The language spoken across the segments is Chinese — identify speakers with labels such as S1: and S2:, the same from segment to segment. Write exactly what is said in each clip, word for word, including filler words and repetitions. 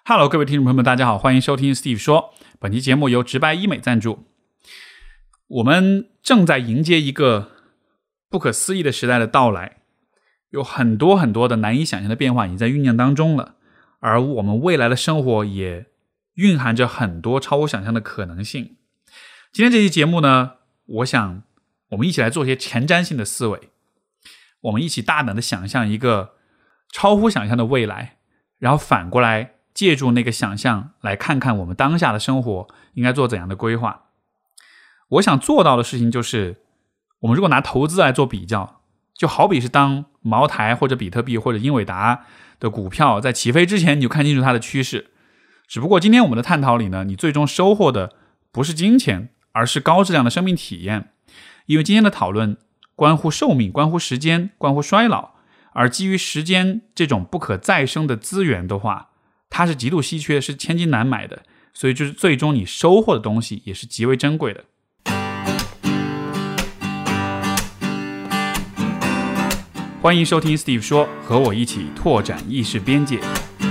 S1: Hello， 各位听众朋友们，大家好，欢迎收听 Steve 说。本期节目由直白医美赞助。我们正在迎接一个不可思议的时代的到来，有很多很多的难以想象的变化已经在酝酿当中了，而我们未来的生活也蕴含着很多超乎想象的可能性。今天这期节目呢，我想我们一起来做些前瞻性的思维，我们一起大胆的想象一个超乎想象的未来，然后反过来借助那个想象来看看我们当下的生活应该做怎样的规划。我想做到的事情就是，我们如果拿投资来做比较，就好比是当茅台或者比特币或者英伟达的股票在起飞之前，你就看清楚它的趋势。只不过今天我们的探讨里呢，你最终收获的不是金钱，而是高质量的生命体验。因为今天的讨论关乎寿命，关乎时间，关乎衰老，而基于时间这种不可再生的资源的话，它是极度稀缺，是千金难买的，所以就是最终你收获的东西也是极为珍贵的。欢迎收听 Steve 说，和我一起拓展意识边界。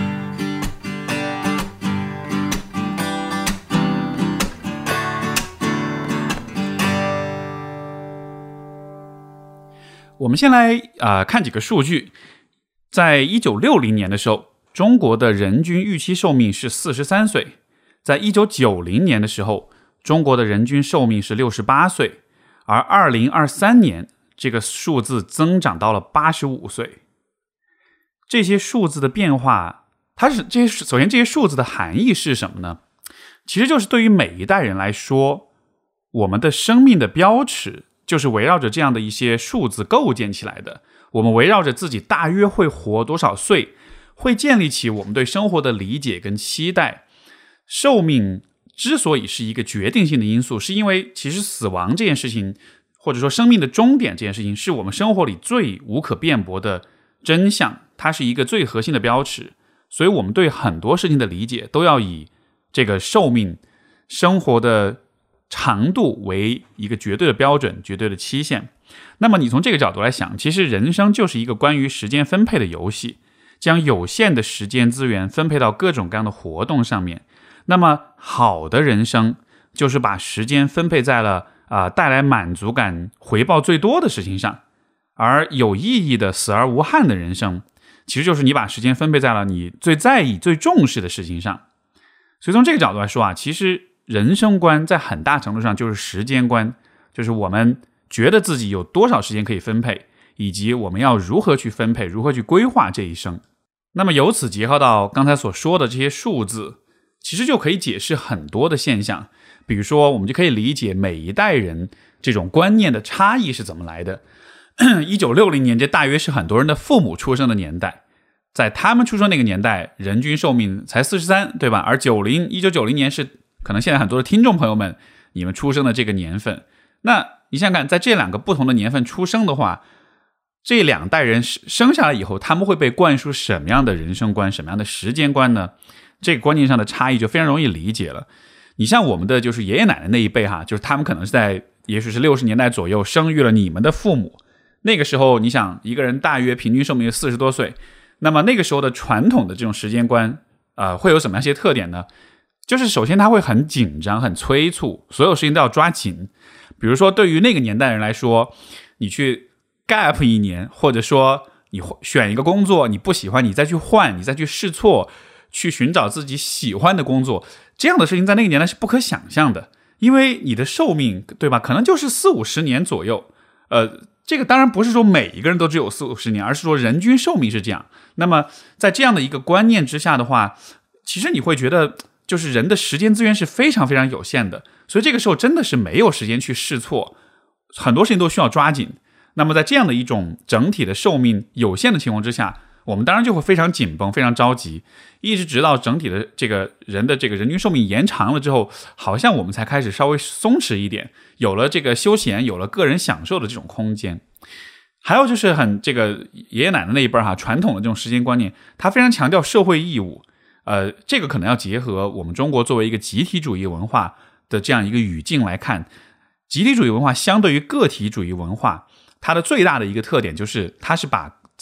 S1: 我们先来、呃、看几个数据。在一九六零年的时候，中国的人均预期寿命是四十三岁，在一九九零年的时候，中国的人均寿命是六十八岁，而二零二三年这个数字增长到了八十五岁。这些数字的变化，它是这些首先这些数字的含义是什么呢？其实就是对于每一代人来说，我们的生命的标尺就是围绕着这样的一些数字构建起来的。我们围绕着自己大约会活多少岁，会建立起我们对生活的理解跟期待。寿命之所以是一个决定性的因素，是因为其实死亡这件事情，或者说生命的终点这件事情，是我们生活里最无可辩驳的真相，它是一个最核心的标尺。所以我们对很多事情的理解都要以这个寿命生活的长度为一个绝对的标准，绝对的期限。那么你从这个角度来想，其实人生就是一个关于时间分配的游戏，将有限的时间资源分配到各种各样的活动上面。那么好的人生就是把时间分配在了、呃、带来满足感回报最多的事情上，而有意义的死而无憾的人生其实就是你把时间分配在了你最在意最重视的事情上。所以从这个角度来说啊，其实人生观在很大程度上就是时间观，就是我们觉得自己有多少时间可以分配，以及我们要如何去分配，如何去规划这一生。那么由此结合到刚才所说的这些数字，其实就可以解释很多的现象。比如说我们就可以理解每一代人这种观念的差异是怎么来的。一九六零年这大约是很多人的父母出生的年代，在他们出生那个年代人均寿命才四十三，对吧？而一九九零年是可能现在很多的听众朋友们你们出生的这个年份。那你想想看，在这两个不同的年份出生的话，这两代人生下来以后，他们会被灌输什么样的人生观，什么样的时间观呢？这个观念上的差异就非常容易理解了。你像我们的就是爷爷奶奶那一辈哈，就是他们可能是在也许是六十年代左右生育了你们的父母。那个时候你想一个人大约平均寿命四十多岁，那么那个时候的传统的这种时间观呃，会有什么样一些特点呢？就是首先他会很紧张很催促，所有事情都要抓紧。比如说对于那个年代人来说，你去 gap 一年，或者说你选一个工作你不喜欢，你再去换，你再去试错，去寻找自己喜欢的工作，这样的事情在那个年代是不可想象的。因为你的寿命对吧，可能就是四五十年左右。呃，这个当然不是说每一个人都只有四五十年，而是说人均寿命是这样。那么在这样的一个观念之下的话，其实你会觉得就是人的时间资源是非常非常有限的，所以这个时候真的是没有时间去试错，很多事情都需要抓紧。那么在这样的一种整体的寿命有限的情况之下，我们当然就会非常紧绷非常着急，一直直到整体的这个人的这个人均寿命延长了之后，好像我们才开始稍微松弛一点，有了这个休闲，有了个人享受的这种空间。还有就是很这个爷爷奶奶那一辈哈，传统的这种时间观念，他非常强调社会义务。呃，这个可能要结合我们中国作为一个集体主义文化的这样一个语境来看。集体主义文化相对于个体主义文化，它的最大的一个特点就是它是把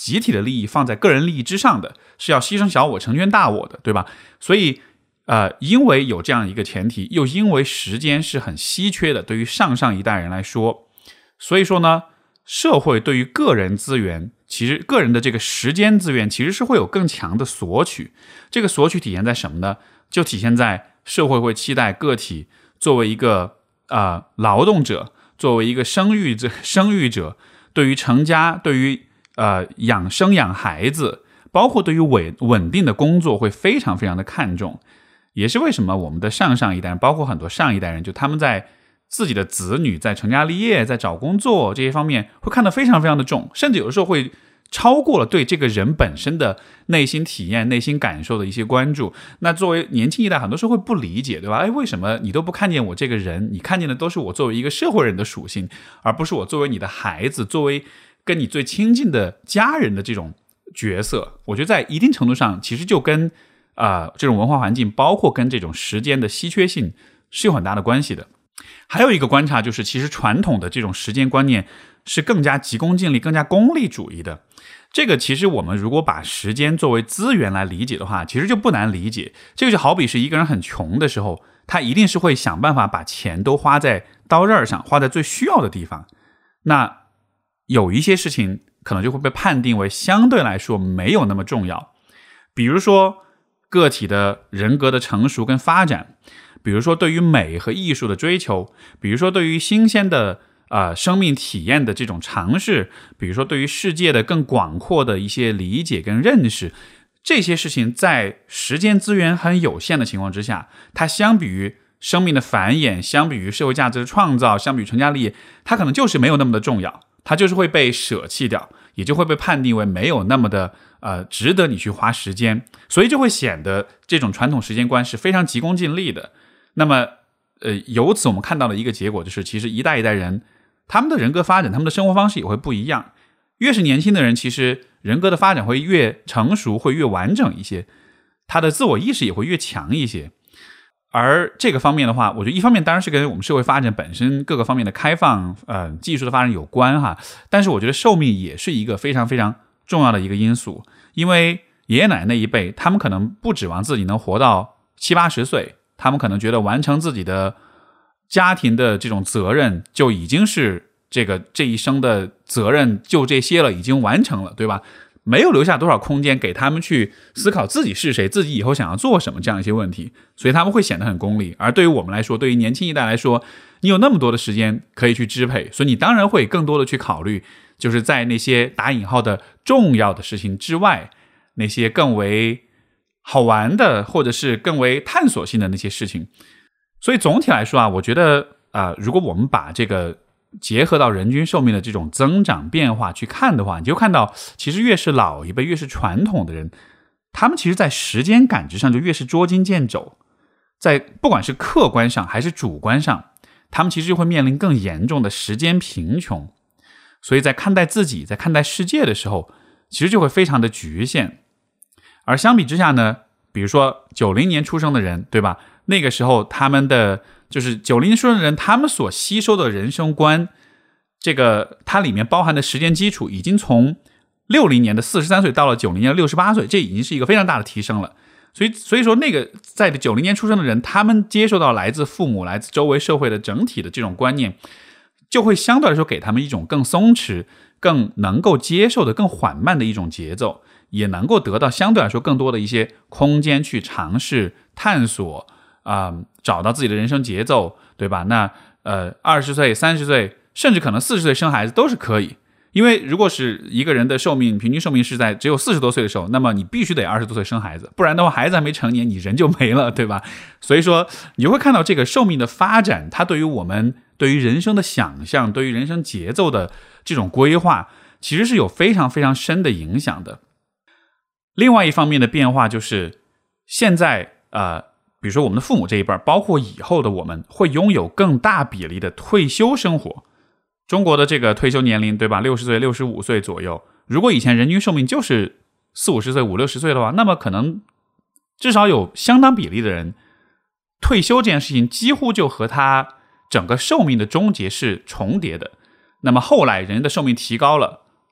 S1: 集体的利益放在个人利益之上的，是要牺牲小我成全大我的，对吧？所以呃，因为有这样一个前提，又因为时间是很稀缺的，对于上上一代人来说，所以说呢，社会对于个人资源，其实个人的这个时间资源其实是会有更强的索取。这个索取体现在什么呢？就体现在社会会期待个体作为一个呃劳动者，作为一个生育者，生育者对于成家，对于呃养生养孩子，包括对于稳稳定的工作会非常非常的看重。也是为什么我们的上上一代人，包括很多上一代人，就他们在自己的子女在成家立业，在找工作这些方面会看得非常非常的重，甚至有的时候会超过了对这个人本身的内心体验、内心感受的一些关注。那作为年轻一代，很多时候会不理解，对吧？哎，为什么你都不看见我这个人？你看见的都是我作为一个社会人的属性，而不是我作为你的孩子，作为跟你最亲近的家人的这种角色。我觉得在一定程度上，其实就跟啊、呃、这种文化环境，包括跟这种时间的稀缺性是有很大的关系的。还有一个观察就是，其实传统的这种时间观念是更加急功近利、更加功利主义的。这个其实我们如果把时间作为资源来理解的话，其实就不难理解。这个就好比是一个人很穷的时候，他一定是会想办法把钱都花在刀刃上，花在最需要的地方。那有一些事情可能就会被判定为相对来说没有那么重要，比如说个体的人格的成熟跟发展，比如说对于美和艺术的追求，比如说对于新鲜的呃生命体验的这种尝试，比如说对于世界的更广阔的一些理解跟认识，这些事情在时间资源很有限的情况之下，它相比于生命的繁衍，相比于社会价值的创造，相比于成家立业，它可能就是没有那么的重要，它就是会被舍弃掉，也就会被判定为没有那么的呃值得你去花时间，所以就会显得这种传统时间观是非常急功近利的。那么呃，由此我们看到的一个结果就是，其实一代一代人他们的人格发展，他们的生活方式也会不一样。越是年轻的人，其实人格的发展会越成熟，会越完整一些，他的自我意识也会越强一些。而这个方面的话，我觉得一方面当然是跟我们社会发展本身各个方面的开放、呃技术的发展有关哈，但是我觉得寿命也是一个非常非常重要的一个因素。因为爷爷奶奶那一辈，他们可能不指望自己能活到七八十岁，他们可能觉得完成自己的家庭的这种责任就已经是这个这一生的责任就这些了，已经完成了，对吧？没有留下多少空间给他们去思考自己是谁，自己以后想要做什么这样一些问题，所以他们会显得很功利。而对于我们来说，对于年轻一代来说，你有那么多的时间可以去支配，所以你当然会更多的去考虑，就是在那些打引号的重要的事情之外，那些更为好玩的或者是更为探索性的那些事情。所以总体来说啊，我觉得啊、呃，如果我们把这个结合到人均寿命的这种增长变化去看的话，你就看到其实越是老一辈，越是传统的人，他们其实在时间感知上就越是捉襟见肘，在不管是客观上还是主观上，他们其实就会面临更严重的时间贫穷。所以在看待自己，在看待世界的时候，其实就会非常的局限。而相比之下呢，比如说九零年出生的人，对吧？那个时候他们的就是九零年出生的人，他们所吸收的人生观，这个它里面包含的时间基础已经从六零年的四十三岁到了九零年的六十八岁，这已经是一个非常大的提升了。所以所以说那个在九零年出生的人，他们接受到来自父母、来自周围社会的整体的这种观念，就会相对来说给他们一种更松弛、更能够接受的、更缓慢的一种节奏，也能够得到相对来说更多的一些空间去尝试、探索啊、呃，找到自己的人生节奏，对吧？那呃，二十岁、三十岁，甚至可能四十岁生孩子都是可以。因为如果是一个人的寿命平均寿命是在只有四十多岁的时候，那么你必须得二十多岁生孩子，不然的话孩子还没成年，你人就没了，对吧？所以说你会看到这个寿命的发展，它对于我们对于人生的想象，对于人生节奏的这种规划，其实是有非常非常深的影响的。另外一方面的变化就是现在呃，比如说我们的父母这一辈，包括以后的我们，会拥有更大比例的退休生活。中国的这个退休年龄，对吧？六十岁、六十五岁左右。如果以前人均寿命就是四五十岁、五六十岁的话，那么可能至少有相当比例的人退休这件事情几乎就和他整个寿命的终结是重叠的。那么后来人的寿命提高了，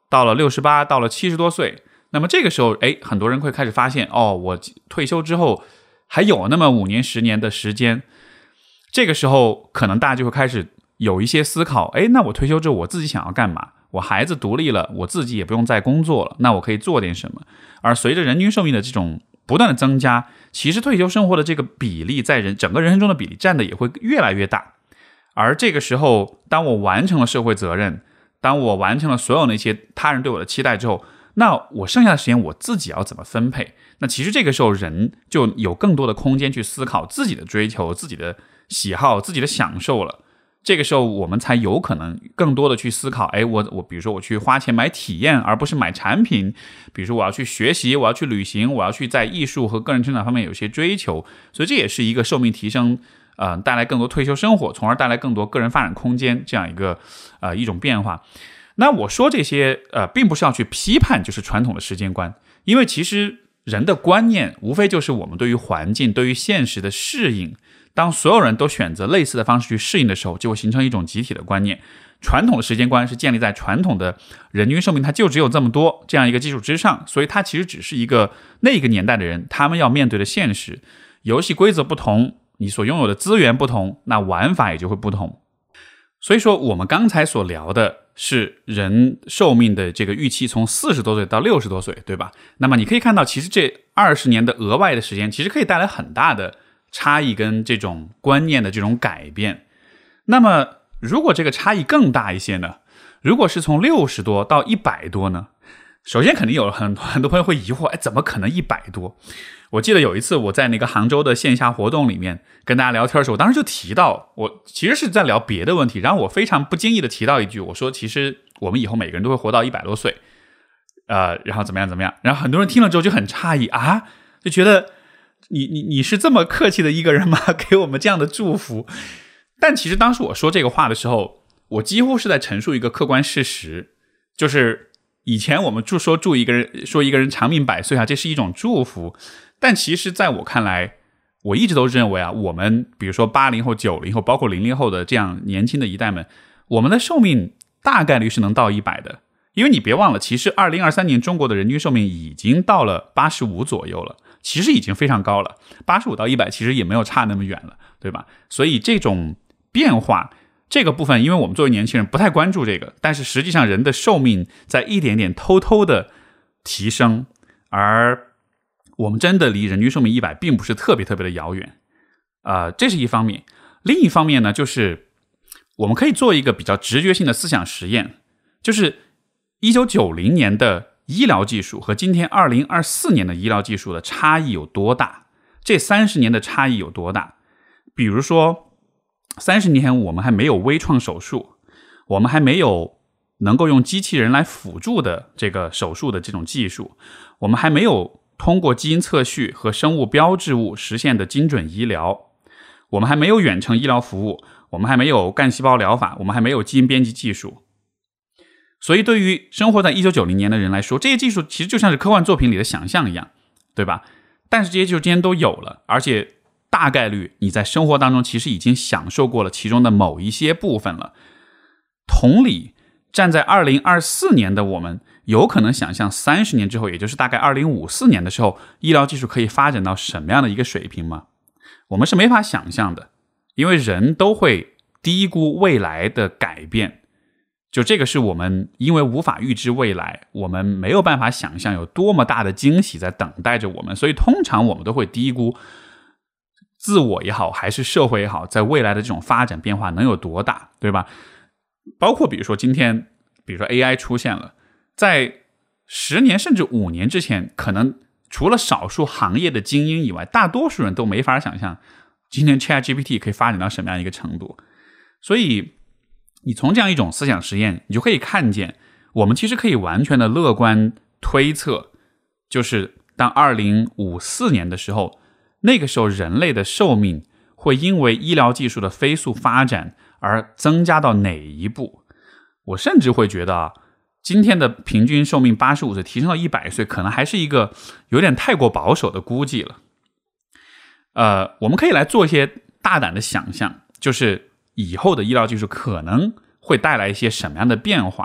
S1: 到了六十八，到了七十多岁，那么这个时候，哎，很多人会开始发现，哦，我退休之后还有那么五年、十年的时间，这个时候可能大家就会开始有一些思考，哎，那我退休之后我自己想要干嘛？我孩子独立了，我自己也不用再工作了，那我可以做点什么？而随着人均寿命的这种不断的增加，其实退休生活的这个比例在人整个人生中的比例占的也会越来越大。而这个时候，当我完成了社会责任，当我完成了所有那些他人对我的期待之后，那我剩下的时间我自己要怎么分配？那其实这个时候人就有更多的空间去思考自己的追求、自己的喜好、自己的享受了。这个时候我们才有可能更多的去思考，哎，我我比如说我去花钱买体验而不是买产品，比如说我要去学习，我要去旅行，我要去在艺术和个人成长方面有些追求，所以这也是一个寿命提升呃带来更多退休生活，从而带来更多个人发展空间这样一个呃一种变化。那我说这些呃并不是要去批判就是传统的时间观，因为其实人的观念无非就是我们对于环境对于现实的适应，当所有人都选择类似的方式去适应的时候，就会形成一种集体的观念。传统的时间观是建立在传统的人均寿命它就只有这么多这样一个基础之上，所以它其实只是一个那个年代的人他们要面对的现实。游戏规则不同，你所拥有的资源不同，那玩法也就会不同。所以说我们刚才所聊的是人寿命的这个预期从四十多岁到六十多岁，对吧？那么你可以看到其实这二十年的额外的时间其实可以带来很大的差异跟这种观念的这种改变。那么如果这个差异更大一些呢？如果是从六十多到一百多呢？首先肯定有很多很多朋友会疑惑，哎，怎么可能一百多？我记得有一次我在那个杭州的线下活动里面跟大家聊天的时候，我当时就提到，我其实是在聊别的问题，然后我非常不经意的提到一句，我说其实我们以后每个人都会活到一百多岁，呃，然后怎么样怎么样，然后很多人听了之后就很诧异啊，就觉得你你你是这么客气的一个人吗？给我们这样的祝福。但其实当时我说这个话的时候，我几乎是在陈述一个客观事实，就是以前我们就说祝一个人说一个人长命百岁啊，这是一种祝福。但其实在我看来，我一直都认为啊，我们比如说八零后、九零后，包括零零后的这样年轻的一代们，我们的寿命大概率是能到一百的。因为你别忘了，其实二零二三年中国的人均寿命已经到了八十五左右了，其实已经非常高了，八十五到一百其实也没有差那么远了，对吧？所以这种变化这个部分，因为我们作为年轻人不太关注这个，但是实际上人的寿命在一点点偷偷的提升，而我们真的离人均寿命一百并不是特别特别的遥远，呃，这是一方面。另一方面呢，就是我们可以做一个比较直觉性的思想实验，就是一九九零年的医疗技术和今天二零二四年的医疗技术的差异有多大？这三十年的差异有多大？比如说三十年前我们还没有微创手术，我们还没有能够用机器人来辅助的这个手术的这种技术，我们还没有通过基因测序和生物标志物实现的精准医疗，我们还没有远程医疗服务，我们还没有干细胞疗法，我们还没有基因编辑技术。所以对于生活在一九九零年的人来说，这些技术其实就像是科幻作品里的想象一样，对吧？但是这些技术今天都有了，而且大概率你在生活当中其实已经享受过了其中的某一些部分了。同理，站在二零二四年的我们，有可能想象三十年之后，也就是大概二零五四年的时候，医疗技术可以发展到什么样的一个水平吗？我们是没法想象的，因为人都会低估未来的改变。就这个是我们因为无法预知未来，我们没有办法想象有多么大的惊喜在等待着我们，所以通常我们都会低估自我也好，还是社会也好，在未来的这种发展变化能有多大，对吧？包括比如说今天，比如说 A I 出现了，在十年甚至五年之前，可能除了少数行业的精英以外，大多数人都没法想象今天 ChatGPT 可以发展到什么样一个程度。所以你从这样一种思想实验，你就可以看见，我们其实可以完全的乐观推测，就是当二零五四年的时候，那个时候人类的寿命会因为医疗技术的飞速发展而增加到哪一步。我甚至会觉得啊，今天的平均寿命八十五岁提升到一百岁，可能还是一个有点太过保守的估计了。呃，我们可以来做一些大胆的想象，就是以后的医疗技术可能会带来一些什么样的变化。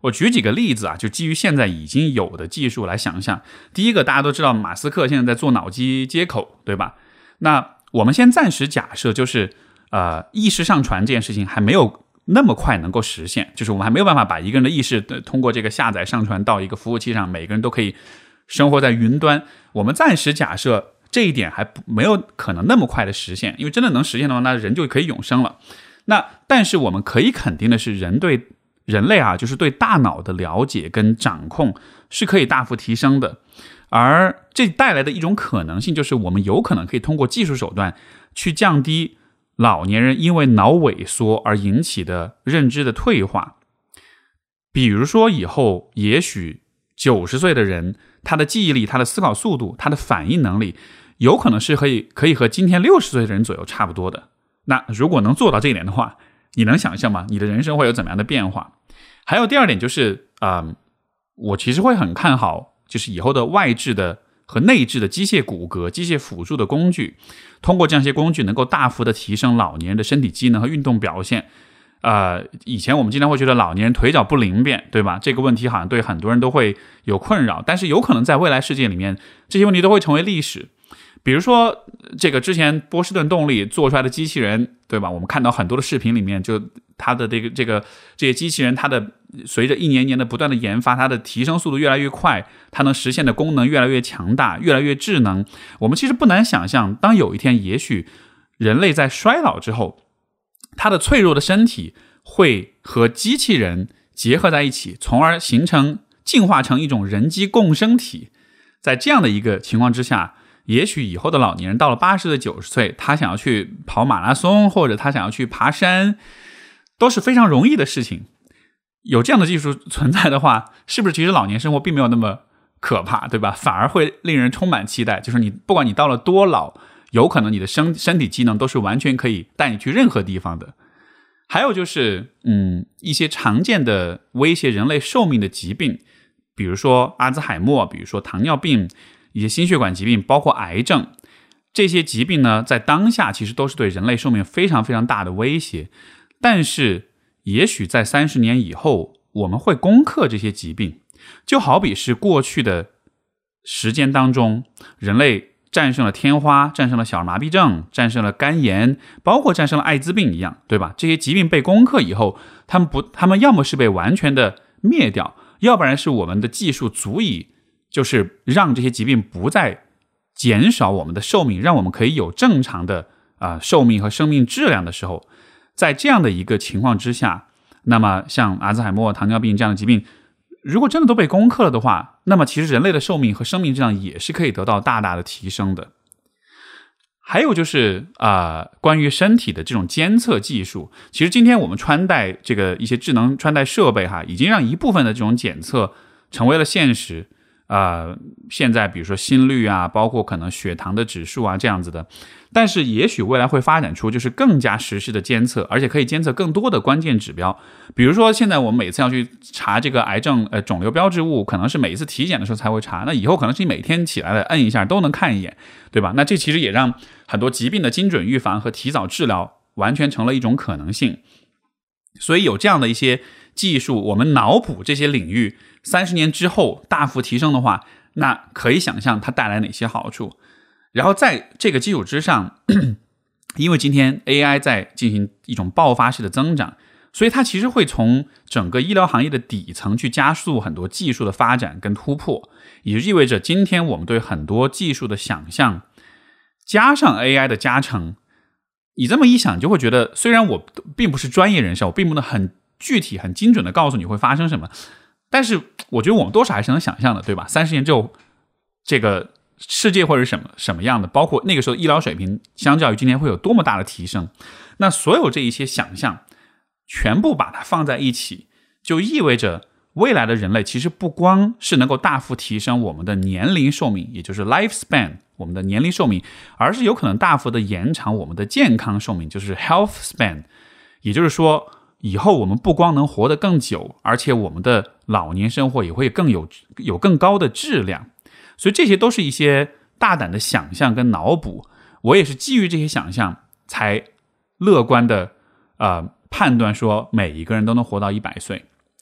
S1: 我举几个例子啊，就基于现在已经有的技术来想象。第一个，大家都知道马斯克现在在做脑机接口，对吧？那我们先暂时假设，就是呃，意识上传这件事情还没有那么快能够实现，就是我们还没有办法把一个人的意识通过这个下载上传到一个服务器上，每个人都可以生活在云端。我们暂时假设这一点还没有可能那么快的实现，因为真的能实现的话，那人就可以永生了。那但是我们可以肯定的是，人对人类啊，就是对大脑的了解跟掌控是可以大幅提升的。而这带来的一种可能性，就是我们有可能可以通过技术手段去降低老年人因为脑萎缩而引起的认知的退化。比如说以后也许九十岁的人，他的记忆力、他的思考速度、他的反应能力有可能是可以可以和今天六十岁的人左右差不多的。那如果能做到这一点的话，你能想象吗？你的人生会有怎么样的变化？还有第二点就是，呃，我其实会很看好，就是以后的外置的和内置的机械骨骼、机械辅助的工具，通过这样一些工具，能够大幅的提升老年人的身体机能和运动表现。呃，以前我们经常会觉得老年人腿脚不灵便，对吧？这个问题好像对很多人都会有困扰，但是有可能在未来世界里面，这些问题都会成为历史。比如说这个之前波士顿动力做出来的机器人，对吧？我们看到很多的视频里面，就它的这个这个这些机器人，它的随着一年年的不断的研发，它的提升速度越来越快，它能实现的功能越来越强大，越来越智能。我们其实不难想象，当有一天也许人类在衰老之后，它的脆弱的身体会和机器人结合在一起，从而形成进化成一种人机共生体。在这样的一个情况之下，也许以后的老年人到了八十岁、九十岁，他想要去跑马拉松，或者他想要去爬山，都是非常容易的事情。有这样的技术存在的话，是不是其实老年生活并没有那么可怕，对吧？反而会令人充满期待。就是你不管你到了多老，有可能你的身身体机能都是完全可以带你去任何地方的。还有就是，嗯，一些常见的威胁人类寿命的疾病，比如说阿兹海默，比如说糖尿病。一些心血管疾病，包括癌症，这些疾病呢，在当下其实都是对人类寿命非常非常大的威胁。但是，也许在三十年以后，我们会攻克这些疾病，就好比是过去的时间当中，人类战胜了天花，战胜了小儿麻痹症，战胜了肝炎，包括战胜了艾滋病一样，对吧？这些疾病被攻克以后，他们不，他们要么是被完全的灭掉，要不然是我们的技术足以。就是让这些疾病不再减少我们的寿命，让我们可以有正常的啊、呃、寿命和生命质量的时候，在这样的一个情况之下，那么像阿兹海默、糖尿病这样的疾病，如果真的都被攻克了的话，那么其实人类的寿命和生命质量也是可以得到大大的提升的。还有就是啊、呃，关于身体的这种监测技术，其实今天我们穿戴这个一些智能穿戴设备哈，已经让一部分的这种检测成为了现实。呃，现在比如说心率啊，包括可能血糖的指数啊这样子的，但是也许未来会发展出就是更加实时的监测，而且可以监测更多的关键指标。比如说现在我们每次要去查这个癌症呃肿瘤标志物，可能是每一次体检的时候才会查，那以后可能是你每天起来了摁一下都能看一眼，对吧？那这其实也让很多疾病的精准预防和提早治疗完全成了一种可能性。所以有这样的一些技术，我们脑补这些领域三十年之后大幅提升的话，那可以想象它带来哪些好处。然后在这个基础之上，因为今天 A I 在进行一种爆发式的增长，所以它其实会从整个医疗行业的底层去加速很多技术的发展跟突破，也就意味着今天我们对很多技术的想象加上 A I 的加成，你这么一想就会觉得，虽然我并不是专业人士，我并不能很具体很精准的告诉你会发生什么，但是我觉得我们多少还是能想象的，对吧？三十年之后这个世界会是什么什么样的，包括那个时候医疗水平相较于今天会有多么大的提升。那所有这一些想象全部把它放在一起，就意味着未来的人类其实不光是能够大幅提升我们的年龄寿命，也就是 lifespan 我们的年龄寿命，而是有可能大幅的延长我们的健康寿命，就是 health span。 也就是说以后我们不光能活得更久，而且我们的老年生活也会更有有更高的质量。所以这些都是一些大胆的想象跟脑补，我也是基于这些想象才乐观的呃判断说每一个人都能活到一百岁。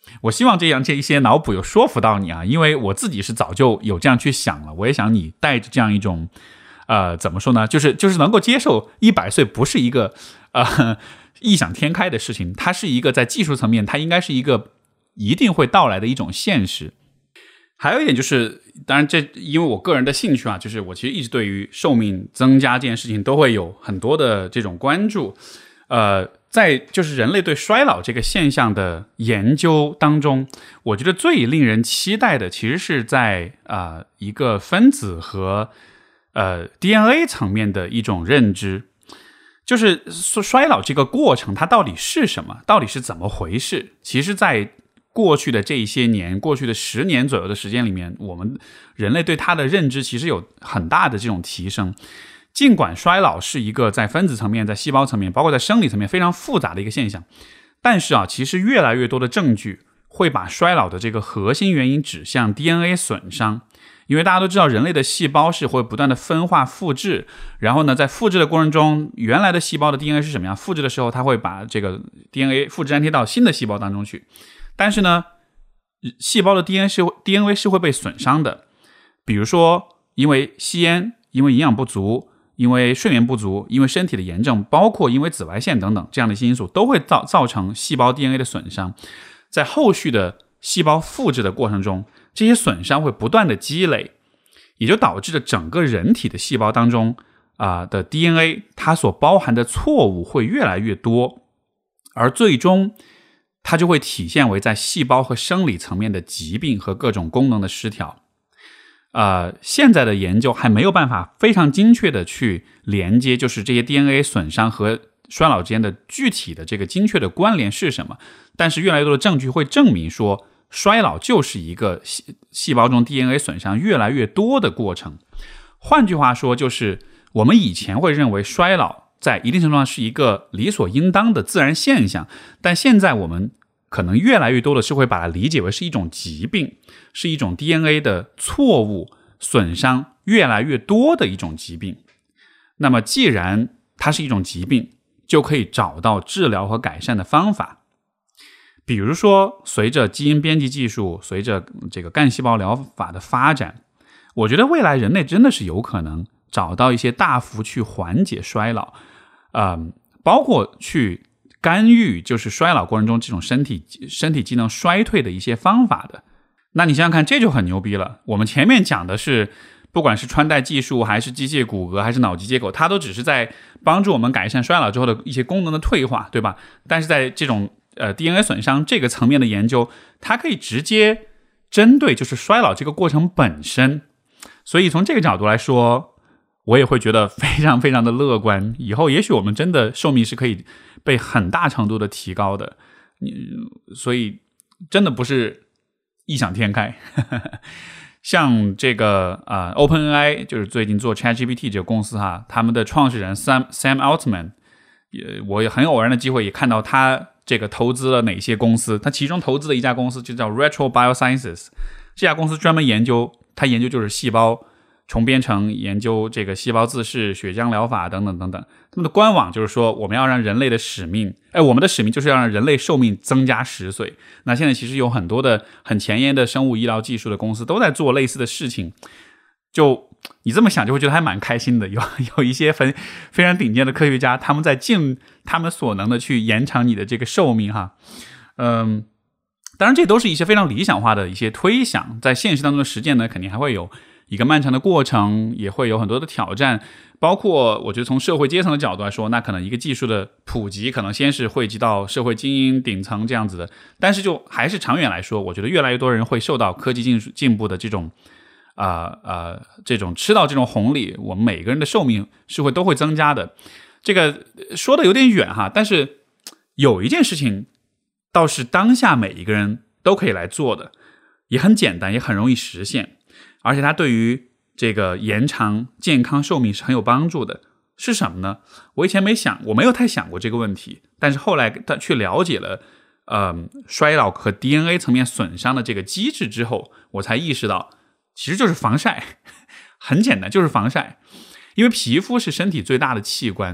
S1: 我希望这样这一些脑补有说服到你啊，因为我自己是早就有这样去想了，我也想你带着这样一种呃，怎么说呢，就是就是能够接受一百岁不是一个呃异想天开的事情，它是一个在技术层面它应该是一个一定会到来的一种现实。还有一点就是，当然这因为我个人的兴趣啊，就是我其实一直对于寿命增加这件事情都会有很多的这种关注。呃，在就是人类对衰老这个现象的研究当中，我觉得最令人期待的其实是在啊、呃、一个分子和呃 D N A 层面的一种认知，就是衰老这个过程它到底是什么，到底是怎么回事。其实在过去的这一些年，过去的十年左右的时间里面，我们人类对它的认知其实有很大的这种提升。尽管衰老是一个在分子层面、在细胞层面，包括在生理层面非常复杂的一个现象，但是啊，其实越来越多的证据会把衰老的这个核心原因指向 D N A 损伤。因为大家都知道，人类的细胞是会不断的分化复制，然后呢，在复制的过程中，原来的细胞的 D N A 是什么样？复制的时候，它会把这个 D N A 复制粘贴到新的细胞当中去。但是呢，细胞的 D N A 是 D N A 是会被损伤的，比如说因为吸烟，因为营养不足，因为睡眠不足，因为身体的炎症，包括因为紫外线等等这样的一些因素，都会造造成细胞 D N A 的损伤。在后续的细胞复制的过程中，这些损伤会不断的积累，也就导致了整个人体的细胞当中啊、呃、的 D N A 它所包含的错误会越来越多，而最终它就会体现为在细胞和生理层面的疾病和各种功能的失调。呃，现在的研究还没有办法非常精确的去连接，就是这些 D N A 损伤和衰老之间的具体的这个精确的关联是什么。但是越来越多的证据会证明说，衰老就是一个细胞中 D N A 损伤越来越多的过程。换句话说，就是我们以前会认为衰老在一定程度上是一个理所应当的自然现象，但现在我们可能越来越多的是会把它理解为是一种疾病，是一种 D N A 的错误损伤越来越多的一种疾病。那么既然它是一种疾病，就可以找到治疗和改善的方法。比如说随着基因编辑技术，随着这个干细胞疗法的发展，我觉得未来人类真的是有可能找到一些大幅去缓解衰老呃，包括去干预就是衰老过程中这种身体身体机能衰退的一些方法的。那你想想看，这就很牛逼了。我们前面讲的是不管是穿戴技术还是机械骨骼还是脑机接口，它都只是在帮助我们改善衰老之后的一些功能的退化，对吧？但是在这种呃 D N A 损伤这个层面的研究，它可以直接针对就是衰老这个过程本身。所以从这个角度来说，我也会觉得非常非常的乐观，以后也许我们真的寿命是可以被很大程度的提高的。所以真的不是异想天开。像这个啊、呃、OpenAI 就是最近做 ChatGPT 这个公司哈，他们的创始人 Sam Sam Altman， 也我也很偶然的机会也看到他这个投资了哪些公司，他其中投资的一家公司就叫 Retro Biosciences， 这家公司专门研究，他研究就是细胞重编程，研究这个细胞自噬、血浆疗法等等等等。他们的官网就是说，我们要让人类的使命，哎，我们的使命就是要让人类寿命增加十岁。那现在其实有很多的很前沿的生物医疗技术的公司都在做类似的事情。就你这么想，就会觉得还蛮开心的。有有一些非非常顶尖的科学家，他们在尽他们所能的去延长你的这个寿命哈。嗯，当然这都是一些非常理想化的一些推想，在现实当中的实践呢，肯定还会有一个漫长的过程，也会有很多的挑战，包括我觉得从社会阶层的角度来说，那可能一个技术的普及可能先是汇集到社会精英顶层这样子的，但是就还是长远来说，我觉得越来越多人会受到科技进进步的这种啊呃, 呃这种吃到这种红利，我们每个人的寿命是会都会增加的。这个说的有点远哈，但是有一件事情倒是当下每一个人都可以来做的，也很简单，也很容易实现。而且它对于这个延长健康寿命是很有帮助的。是什么呢？我以前没想，我没有太想过这个问题，但是后来他去了解了呃衰老和 D N A 层面损伤的这个机制之后，我才意识到其实就是防晒。很简单，就是防晒。因为皮肤是身体最大的器官，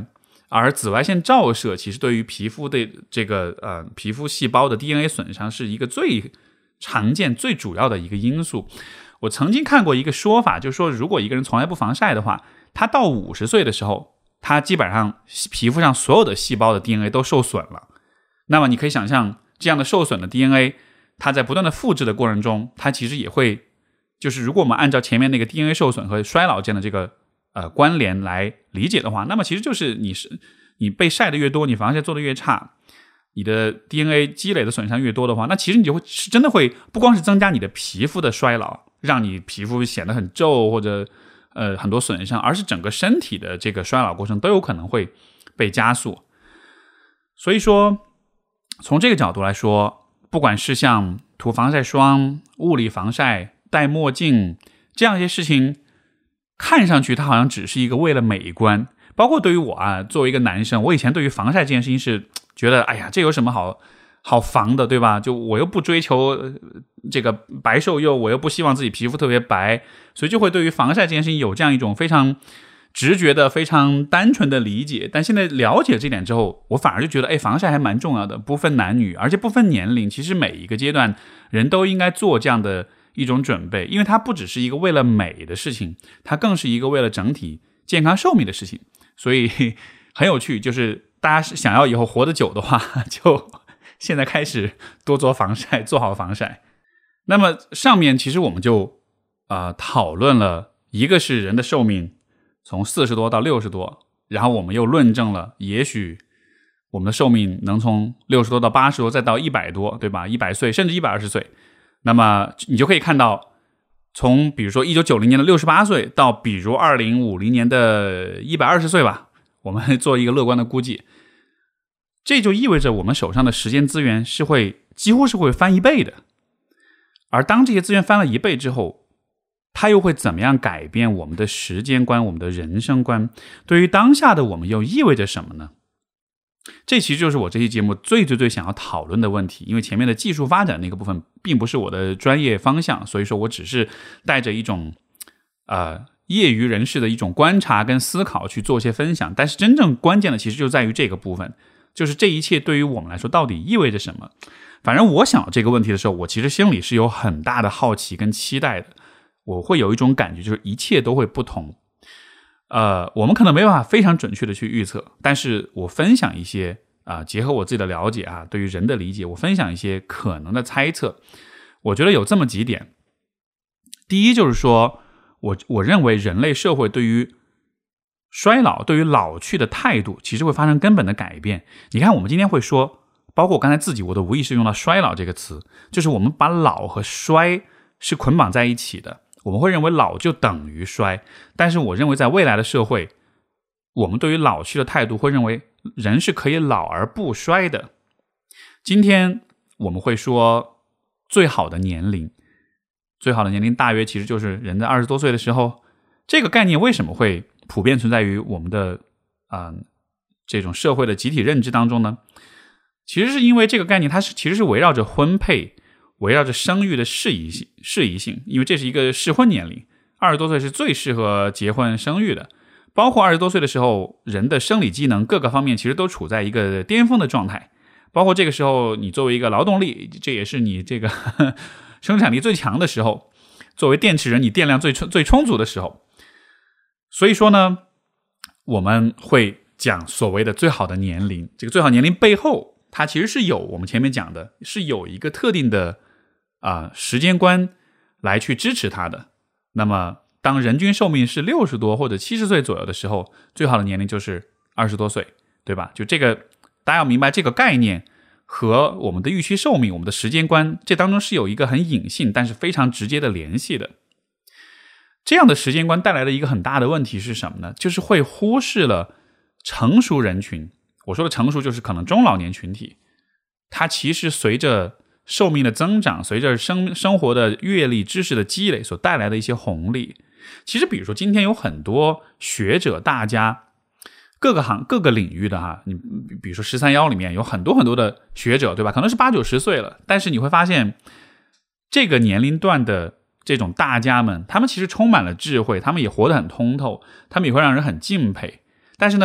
S1: 而紫外线照射其实对于皮肤的这个呃皮肤细胞的 D N A 损伤是一个最常见最主要的一个因素。我曾经看过一个说法，就是说如果一个人从来不防晒的话，他到五十岁的时候，他基本上皮肤上所有的细胞的 D N A 都受损了。那么你可以想象，这样的受损的 D N A 它在不断的复制的过程中，它其实也会，就是如果我们按照前面那个 D N A 受损和衰老这样的这个呃关联来理解的话，那么其实就是你是你被晒的越多，你防晒做的越差，你的 D N A 积累的损伤越多的话，那其实你就会是真的会不光是增加你的皮肤的衰老，让你皮肤显得很皱或者呃很多损伤，而是整个身体的这个衰老过程都有可能会被加速。所以说从这个角度来说，不管是像涂防晒霜、物理防晒、戴墨镜这样一些事情，看上去它好像只是一个为了美观。包括对于我啊，作为一个男生，我以前对于防晒这件事情是觉得，哎呀，这有什么好好防的，对吧？就我又不追求这个白瘦幼，我又不希望自己皮肤特别白，所以就会对于防晒这件事情有这样一种非常直觉的、非常单纯的理解。但现在了解这点之后，我反而就觉得，哎，防晒还蛮重要的，不分男女，而且不分年龄，其实每一个阶段人都应该做这样的一种准备，因为它不只是一个为了美的事情，它更是一个为了整体健康寿命的事情。所以很有趣，就是大家想要以后活得久的话，就现在开始多做防晒，做好防晒。那么上面其实我们就呃讨论了，一个是人的寿命从四十多到六十多，然后我们又论证了也许我们的寿命能从六十多到八十多再到一百多，对吧？一百岁甚至一百二十岁。那么你就可以看到，从比如说一九九零年的六十八岁到比如二零五零年的一百二十岁吧，我们做一个乐观的估计，这就意味着我们手上的时间资源是会几乎是会翻一倍的。而当这些资源翻了一倍之后，它又会怎么样改变我们的时间观、我们的人生观？对于当下的我们又意味着什么呢？这其实就是我这期节目最最最想要讨论的问题，因为前面的技术发展那个部分并不是我的专业方向，所以说我只是带着一种呃业余人士的一种观察跟思考去做一些分享。但是真正关键的其实就在于这个部分，就是这一切对于我们来说到底意味着什么。反正我想到这个问题的时候，我其实心里是有很大的好奇跟期待的。我会有一种感觉，就是一切都会不同。呃，我们可能没办法非常准确的去预测，但是我分享一些啊、呃，结合我自己的了解啊，对于人的理解，我分享一些可能的猜测。我觉得有这么几点。第一就是说，我我认为人类社会对于衰老、对于老去的态度，其实会发生根本的改变。你看，我们今天会说，包括我刚才自己，我都无意识用到衰老这个词，就是我们把老和衰是捆绑在一起的。我们会认为老就等于衰，但是我认为在未来的社会，我们对于老去的态度会认为人是可以老而不衰的。今天我们会说最好的年龄，最好的年龄大约其实就是人在二十多岁的时候。这个概念为什么会普遍存在于我们的、呃、这种社会的集体认知当中呢？其实是因为这个概念它是其实是围绕着婚配，围绕着生育的适宜性，适宜性，因为这是一个适婚年龄，二十多岁是最适合结婚生育的。包括二十多岁的时候，人的生理机能各个方面其实都处在一个巅峰的状态。包括这个时候，你作为一个劳动力，这也是你这个呵呵生产力最强的时候。作为电池人，你电量最最充足的时候。所以说呢，我们会讲所谓的最好的年龄。这个最好年龄背后，它其实是有我们前面讲的，是有一个特定的啊、呃、时间观来去支持它的。那么当人均寿命是六十多或者七十岁左右的时候，最好的年龄就是二十多岁，对吧？就这个大家要明白这个概念和我们的预期寿命、我们的时间观，这当中是有一个很隐性但是非常直接的联系的。这样的时间观带来的一个很大的问题是什么呢？就是会忽视了成熟人群。我说的成熟就是可能中老年群体，它其实随着寿命的增长，随着生生活的阅历、知识的积累所带来的一些红利。其实比如说今天有很多学者大家，各个行各个领域的哈，你比如说十三幺里面有很多很多的学者，对吧？可能是八九十岁了，但是你会发现这个年龄段的这种大家们，他们其实充满了智慧，他们也活得很通透，他们也会让人很敬佩。但是呢，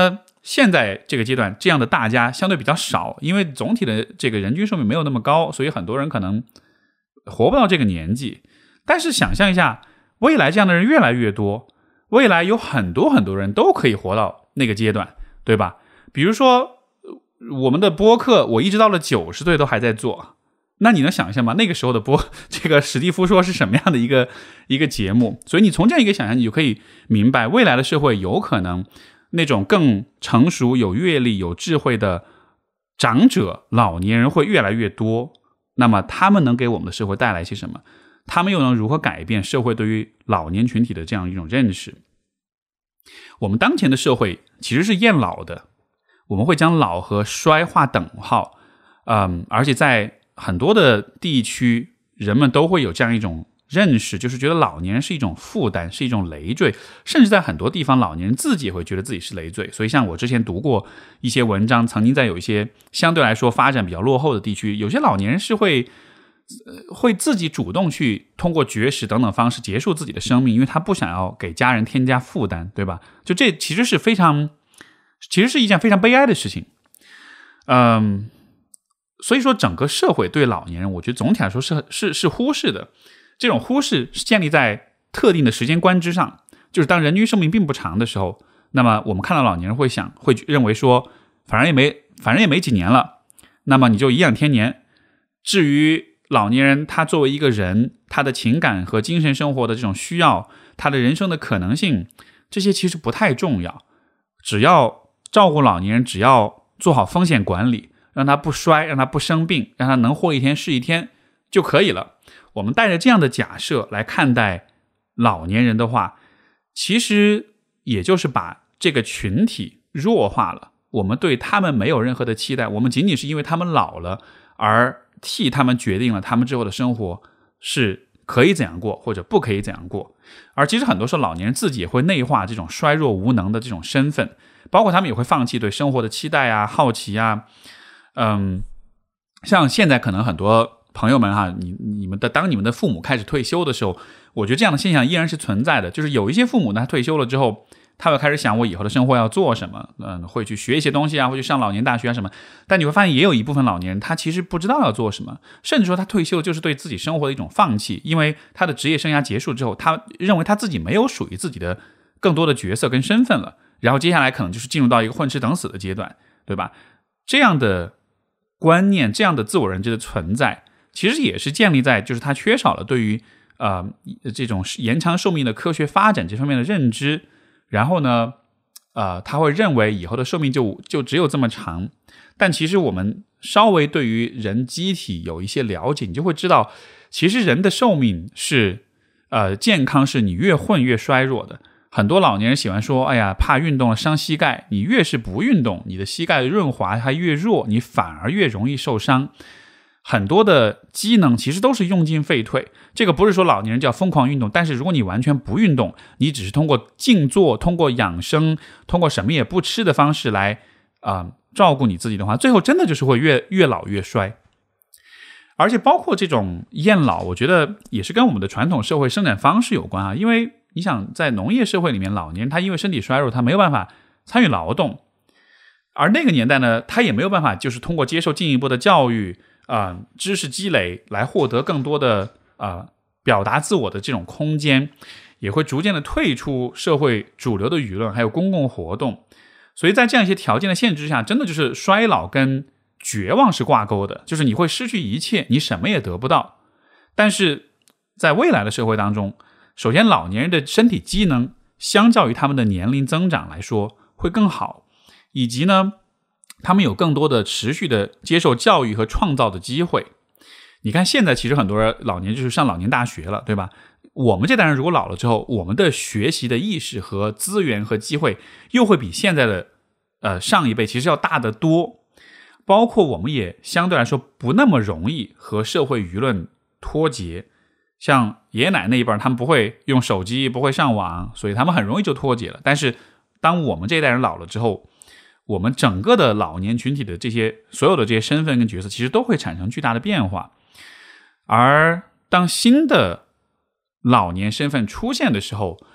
S1: 现在这个阶段这样的大家相对比较少，因为总体的这个人均寿命没有那么高，所以很多人可能活不到这个年纪。但是想象一下，未来这样的人越来越多，未来有很多很多人都可以活到那个阶段，对吧？比如说我们的播客，我一直到了九十岁都还在做，那你能想象吗？那个时候的播这个史蒂夫说是什么样的一个一个节目？所以你从这样一个想象，你就可以明白，未来的社会有可能那种更成熟、有阅历、有智慧的长者、老年人会越来越多。那么他们能给我们的社会带来些什么？他们又能如何改变社会对于老年群体的这样一种认识？我们当前的社会其实是厌老的，我们会将老和衰画等号，嗯，而且在很多的地区，人们都会有这样一种认识，就是觉得老年人是一种负担，是一种累赘，甚至在很多地方，老年人自己也会觉得自己是累赘。所以像我之前读过一些文章，曾经在有一些相对来说发展比较落后的地区，有些老年人是会呃、会自己主动去通过绝食等等方式结束自己的生命，因为他不想要给家人添加负担，对吧？就这其实是非常，其实是一件非常悲哀的事情。嗯，所以说整个社会对老年人，我觉得总体来说是是是忽视的。这种忽视是建立在特定的时间观之上，就是当人均寿命并不长的时候，那么我们看到老年人会想，会认为说，反正也没反正也没几年了，那么你就颐养天年。至于老年人他作为一个人，他的情感和精神生活的这种需要，他的人生的可能性，这些其实不太重要。只要照顾老年人，只要做好风险管理，让他不衰，让他不生病，让他能活一天是一天就可以了。我们带着这样的假设来看待老年人的话，其实也就是把这个群体弱化了。我们对他们没有任何的期待，我们仅仅是因为他们老了而替他们决定了他们之后的生活是可以怎样过或者不可以怎样过。而其实很多时候老年人自己也会内化这种衰弱无能的这种身份，包括他们也会放弃对生活的期待啊、好奇啊。嗯，像现在可能很多朋友们哈，你你们的当你们的父母开始退休的时候，我觉得这样的现象依然是存在的。就是有一些父母呢，他退休了之后，他会开始想我以后的生活要做什么，嗯，会去学一些东西啊，会去上老年大学啊什么。但你会发现，也有一部分老年人，他其实不知道要做什么，甚至说他退休就是对自己生活的一种放弃，因为他的职业生涯结束之后，他认为他自己没有属于自己的更多的角色跟身份了，然后接下来可能就是进入到一个混吃等死的阶段，对吧？这样的观念，这样的自我认知的存在，其实也是建立在就是他缺少了对于呃这种延长寿命的科学发展这方面的认知。然后呢，呃，他会认为以后的寿命就就只有这么长。但其实我们稍微对于人机体有一些了解，你就会知道，其实人的寿命是，呃，健康是你越混越衰弱的。很多老年人喜欢说，哎呀，怕运动了伤膝盖。你越是不运动，你的膝盖的润滑还越弱，你反而越容易受伤。很多的机能其实都是用进废退，这个不是说老年人就要疯狂运动，但是如果你完全不运动，你只是通过静坐、通过养生、通过什么也不吃的方式来啊、呃、照顾你自己的话，最后真的就是会越越老越衰。而且包括这种厌老，我觉得也是跟我们的传统社会生产方式有关啊，因为你想在农业社会里面，老年人他因为身体衰弱，他没有办法参与劳动，而那个年代呢，他也没有办法就是通过接受进一步的教育啊、呃、知识积累来获得更多的啊、呃、表达自我的这种空间，也会逐渐的退出社会主流的舆论还有公共活动。所以在这样一些条件的限制下，真的就是衰老跟绝望是挂钩的，就是你会失去一切，你什么也得不到。但是在未来的社会当中，首先老年人的身体机能相较于他们的年龄增长来说会更好，以及呢他们有更多的持续的接受教育和创造的机会。你看现在其实很多老年就是上老年大学了，对吧？我们这代人如果老了之后，我们的学习的意识和资源和机会又会比现在的呃上一辈其实要大得多。包括我们也相对来说不那么容易和社会舆论脱节，像爷爷奶奶那一辈他们不会用手机，不会上网，所以他们很容易就脱节了。但是当我们这一代人老了之后，我们整个的老年群体的这些所有的这些身份跟角色其实都会产生巨大的变化。而当新的老年身份出现的时候，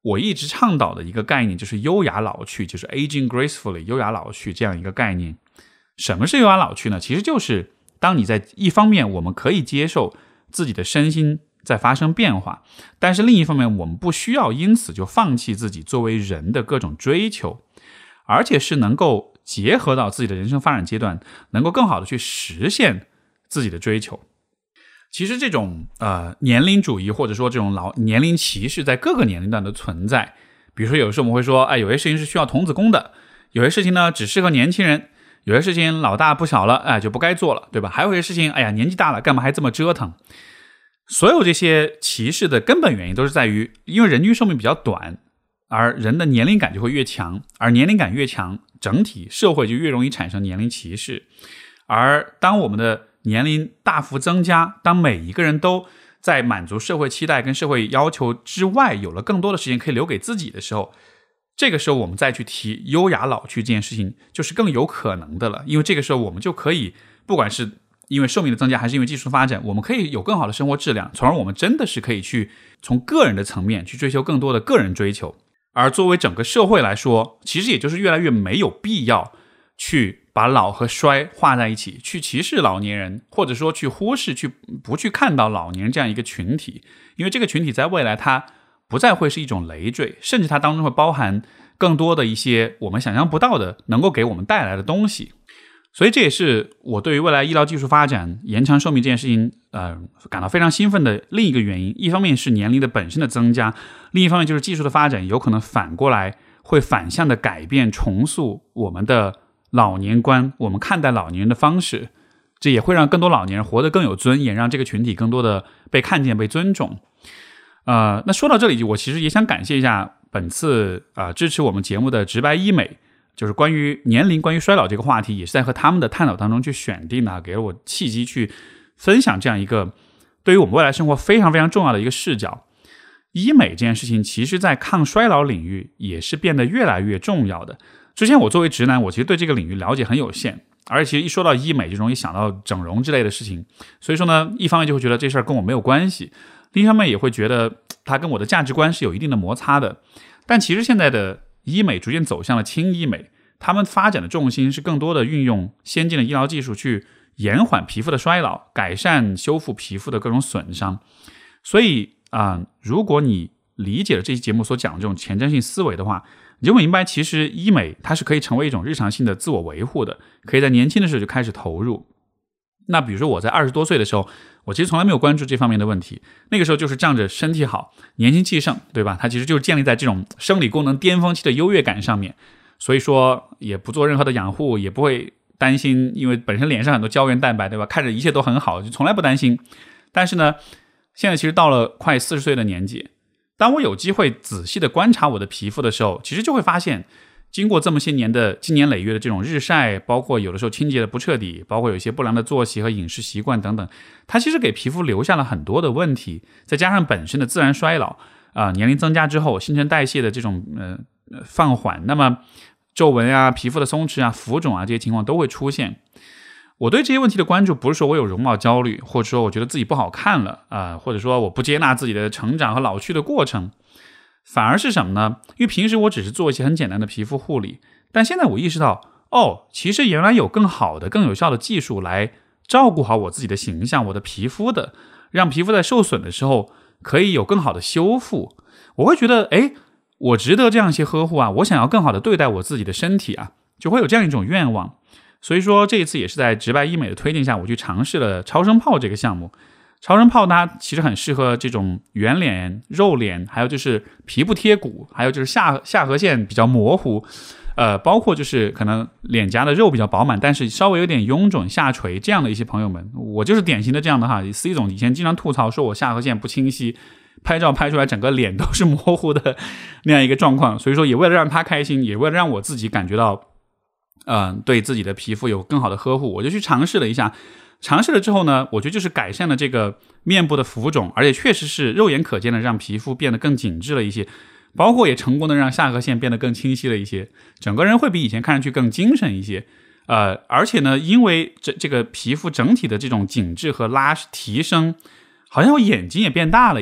S1: 我一直倡导的一个概念就是优雅老去，就是 aging gracefully， 优雅老去这样一个概念。什么是优雅老去呢？其实就是当你在一方面我们可以接受自己的身心在发生变化，但是另一方面我们不需要因此就放弃自己作为人的各种追求，而且是能够结合到自己的人生发展阶段，能够更好的去实现自己的追求。其实这种呃年龄主义或者说这种老年龄歧视在各个年龄段的存在。比如说有时候我们会说，哎，有些事情是需要童子功的，有些事情呢只适合年轻人，有些事情老大不小了，哎，就不该做了，对吧？还有一些事情，哎呀，年纪大了，干嘛还这么折腾？所有这些歧视的根本原因都是在于，因为人均寿命比较短，而人的年龄感就会越强，而年龄感越强，整体社会就越容易产生年龄歧视。而当我们的年龄大幅增加，当每一个人都在满足社会期待跟社会要求之外，有了更多的时间可以留给自己的时候，这个时候我们再去提优雅老去这件事情就是更有可能的了。因为这个时候我们就可以，不管是因为寿命的增加还是因为技术的发展，我们可以有更好的生活质量，从而我们真的是可以去从个人的层面去追求更多的个人追求。而作为整个社会来说，其实也就是越来越没有必要去把老和衰画在一起，去歧视老年人，或者说去忽视去不去看到老年人这样一个群体。因为这个群体在未来它不再会是一种累赘，甚至它当中会包含更多的一些我们想象不到的能够给我们带来的东西。所以这也是我对于未来医疗技术发展延长寿命这件事情呃，感到非常兴奋的另一个原因。一方面是年龄的本身的增加，另一方面就是技术的发展有可能反过来会反向的改变重塑我们的老年观，我们看待老年人的方式，这也会让更多老年人活得更有尊严，让这个群体更多的被看见被尊重。呃，那说到这里，我其实也想感谢一下本次啊、呃、支持我们节目的直白医美，就是关于年龄关于衰老这个话题，也是在和他们的探讨当中去选定的，给了我契机去分享这样一个对于我们未来生活非常非常重要的一个视角。医美这件事情其实在抗衰老领域也是变得越来越重要的。之前我作为直男，我其实对这个领域了解很有限，而且其实一说到医美就容易想到整容之类的事情，所以说呢，一方面就会觉得这事儿跟我没有关系，另一方面也会觉得它跟我的价值观是有一定的摩擦的。但其实现在的医美逐渐走向了轻医美，他们发展的重心是更多的运用先进的医疗技术去延缓皮肤的衰老，改善修复皮肤的各种损伤。所以啊、呃，如果你理解了这期节目所讲的这种前瞻性思维的话，你就会明白其实医美它是可以成为一种日常性的自我维护的，可以在年轻的时候就开始投入。那比如说我在二十多岁的时候，我其实从来没有关注这方面的问题，那个时候就是仗着身体好年轻气盛，对吧？它其实就是建立在这种生理功能巅峰期的优越感上面，所以说也不做任何的养护，也不会担心，因为本身脸上很多胶原蛋白，对吧？看着一切都很好，就从来不担心。但是呢，现在其实到了快四十岁的年纪，当我有机会仔细的观察我的皮肤的时候，其实就会发现经过这么些年的经年累月的这种日晒，包括有的时候清洁的不彻底，包括有一些不良的作息和饮食习惯等等，它其实给皮肤留下了很多的问题。再加上本身的自然衰老啊、呃，年龄增加之后新陈代谢的这种呃放缓，那么皱纹啊、皮肤的松弛啊、浮肿啊这些情况都会出现。我对这些问题的关注不是说我有容貌焦虑，或者说我觉得自己不好看了啊、呃，或者说我不接纳自己的成长和老去的过程，反而是什么呢？因为平时我只是做一些很简单的皮肤护理，但现在我意识到，哦，其实原来有更好的更有效的技术来照顾好我自己的形象，我的皮肤的，让皮肤在受损的时候可以有更好的修复。我会觉得诶，我值得这样一些呵护啊，我想要更好的对待我自己的身体啊，就会有这样一种愿望。所以说这一次也是在直白医美的推荐下，我去尝试了超声炮这个项目。超声炮它其实很适合这种圆脸、肉脸，还有就是皮部贴骨，还有就是下下颌线比较模糊，呃，包括就是可能脸颊的肉比较饱满，但是稍微有点臃肿下垂这样的一些朋友们，我就是典型的这样的哈。C 总以前经常吐槽说我下颌线不清晰，拍照拍出来整个脸都是模糊的那样一个状况，所以说也为了让他开心，也为了让我自己感觉到嗯、呃，对自己的皮肤有更好的呵护，我就去尝试了一下。尝试了之后呢，我觉得就是改善了这个面部的浮肿，而且确实是肉眼可见的让皮肤变得更紧致了一些，包括也成功的让下颌线变得更清晰了一些，整个人会比以前看上去更精神一些。呃，而且呢，因为这这个皮肤整体的这种紧致和拉提升，好像我眼睛也变大了一点。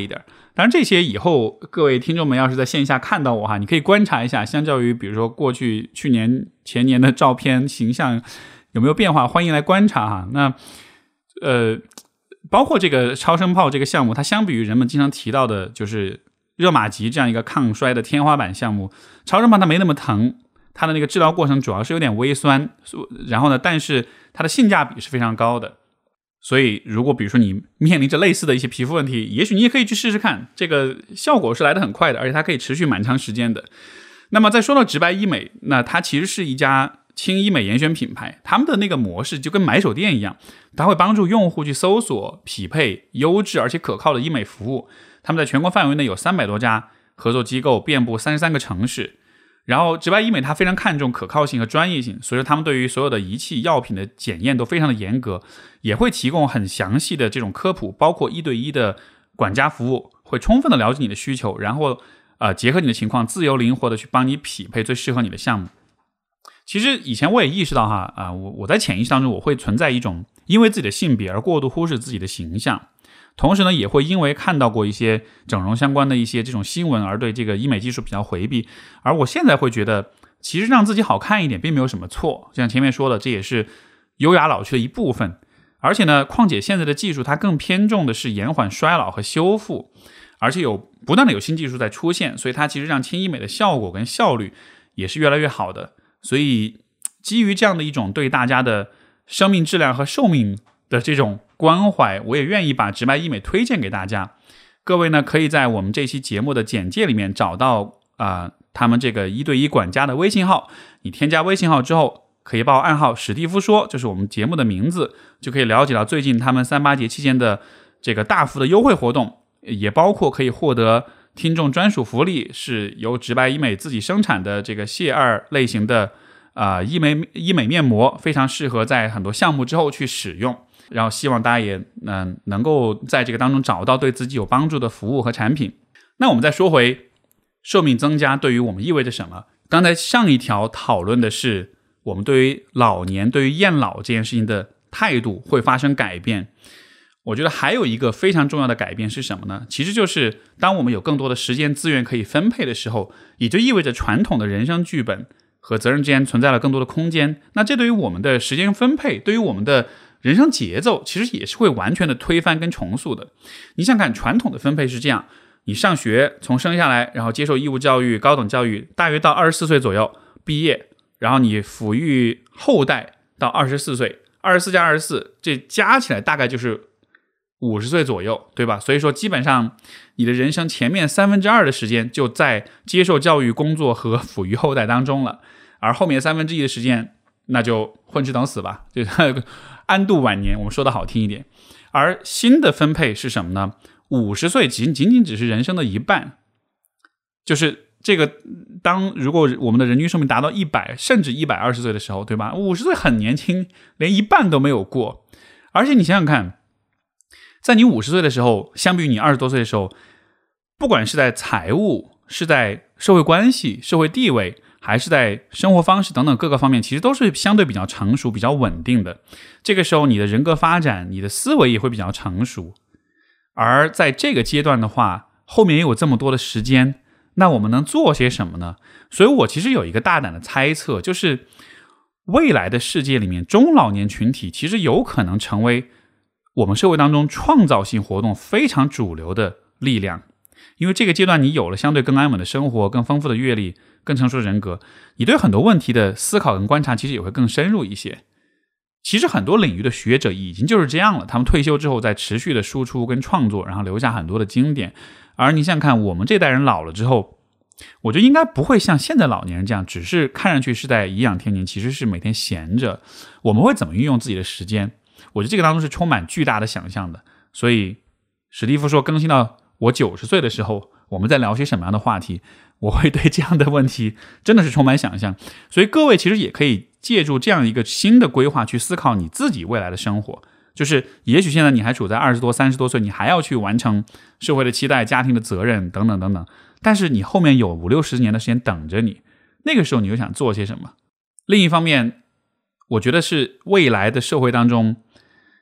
S1: 当然这些以后各位听众们要是在线下看到我哈，你可以观察一下，相较于比如说过去去年前年的照片形象有没有变化，欢迎来观察哈。那呃，包括这个超声炮这个项目，它相比于人们经常提到的就是热玛吉这样一个抗衰的天花板项目，超声炮它没那么疼，它的那个治疗过程主要是有点微酸，然后呢，但是它的性价比是非常高的。所以如果比如说你面临着类似的一些皮肤问题，也许你也可以去试试看，这个效果是来得很快的，而且它可以持续蛮长时间的。那么再说到直白医美，那它其实是一家轻医美严选品牌，他们的那个模式就跟买手店一样，它会帮助用户去搜索匹配优质而且可靠的医美服务。他们在全国范围内有三百多家合作机构，遍布三十三个城市。然后直白医美它非常看重可靠性和专业性，所以他们对于所有的仪器药品的检验都非常的严格，也会提供很详细的这种科普，包括一对一的管家服务，会充分的了解你的需求，然后呃结合你的情况自由灵活的去帮你匹配最适合你的项目。其实以前我也意识到哈啊、呃，我我在潜意识当中我会存在一种因为自己的性别而过度忽视自己的形象。同时呢，也会因为看到过一些整容相关的一些这种新闻而对这个医美技术比较回避。而我现在会觉得，其实让自己好看一点并没有什么错，就像前面说的，这也是优雅老去的一部分。而且呢，况且现在的技术它更偏重的是延缓衰老和修复，而且有不断的有新技术在出现，所以它其实让轻医美的效果跟效率也是越来越好的。所以基于这样的一种对大家的生命质量和寿命的这种关怀，我也愿意把直白医美推荐给大家。各位呢，可以在我们这期节目的简介里面找到啊、呃，他们这个一对一管家的微信号。你添加微信号之后，可以报暗号史蒂夫说，就是我们节目的名字，就可以了解到最近他们三八节期间的这个大幅的优惠活动，也包括可以获得听众专属福利，是由直白医美自己生产的这个谢二类型的啊、呃、医美医美面膜，非常适合在很多项目之后去使用。然后希望大家也、呃、能够在这个当中找到对自己有帮助的服务和产品。那我们再说回寿命增加对于我们意味着什么。刚才上一条讨论的是我们对于老年对于厌老这件事情的态度会发生改变。我觉得还有一个非常重要的改变是什么呢？其实就是当我们有更多的时间资源可以分配的时候，也就意味着传统的人生剧本和责任之间存在了更多的空间。那这对于我们的时间分配，对于我们的人生节奏其实也是会完全的推翻跟重塑的。你想看传统的分配是这样，你上学从生下来，然后接受义务教育高等教育，大约到二十四岁左右毕业，然后你抚育后代到二十四岁，二十四加二十四，这加起来大概就是五十岁左右，对吧？所以说基本上你的人生前面三分之二的时间就在接受教育工作和抚育后代当中了，而后面三分之一的时间那就混吃等死吧，就安度晚年，我们说的好听一点。而新的分配是什么呢？五十岁仅仅仅只是人生的一半，就是这个当如果我们的人均寿命达到一百甚至一百二十岁的时候，对吧？五十岁很年轻，连一半都没有过。而且你想想看，在你五十岁的时候，相比于你二十多岁的时候，不管是在财务，是在社会关系、社会地位，还是在生活方式等等各个方面，其实都是相对比较成熟、比较稳定的。这个时候你的人格发展，你的思维也会比较成熟。而在这个阶段的话，后面也有这么多的时间，那我们能做些什么呢？所以我其实有一个大胆的猜测，就是未来的世界里面，中老年群体其实有可能成为我们社会当中创造性活动非常主流的力量。因为这个阶段你有了相对更安稳的生活，更丰富的阅历，更成熟的人格，你对很多问题的思考跟观察其实也会更深入一些。其实很多领域的学者已经就是这样了，他们退休之后在持续的输出跟创作，然后留下很多的经典。而你想想看，我们这代人老了之后，我觉得应该不会像现在老年人这样，只是看上去是在颐养天年，其实是每天闲着。我们会怎么运用自己的时间？我觉得这个当中是充满巨大的想象的。所以史蒂夫说，更新到我九十岁的时候，我们在聊些什么样的话题？我会对这样的问题真的是充满想象。所以各位其实也可以借助这样一个新的规划去思考你自己未来的生活。就是也许现在你还处在二十多三十多岁，你还要去完成社会的期待、家庭的责任等等等等，但是你后面有五六十年的时间等着你，那个时候你又想做些什么？另一方面，我觉得是未来的社会当中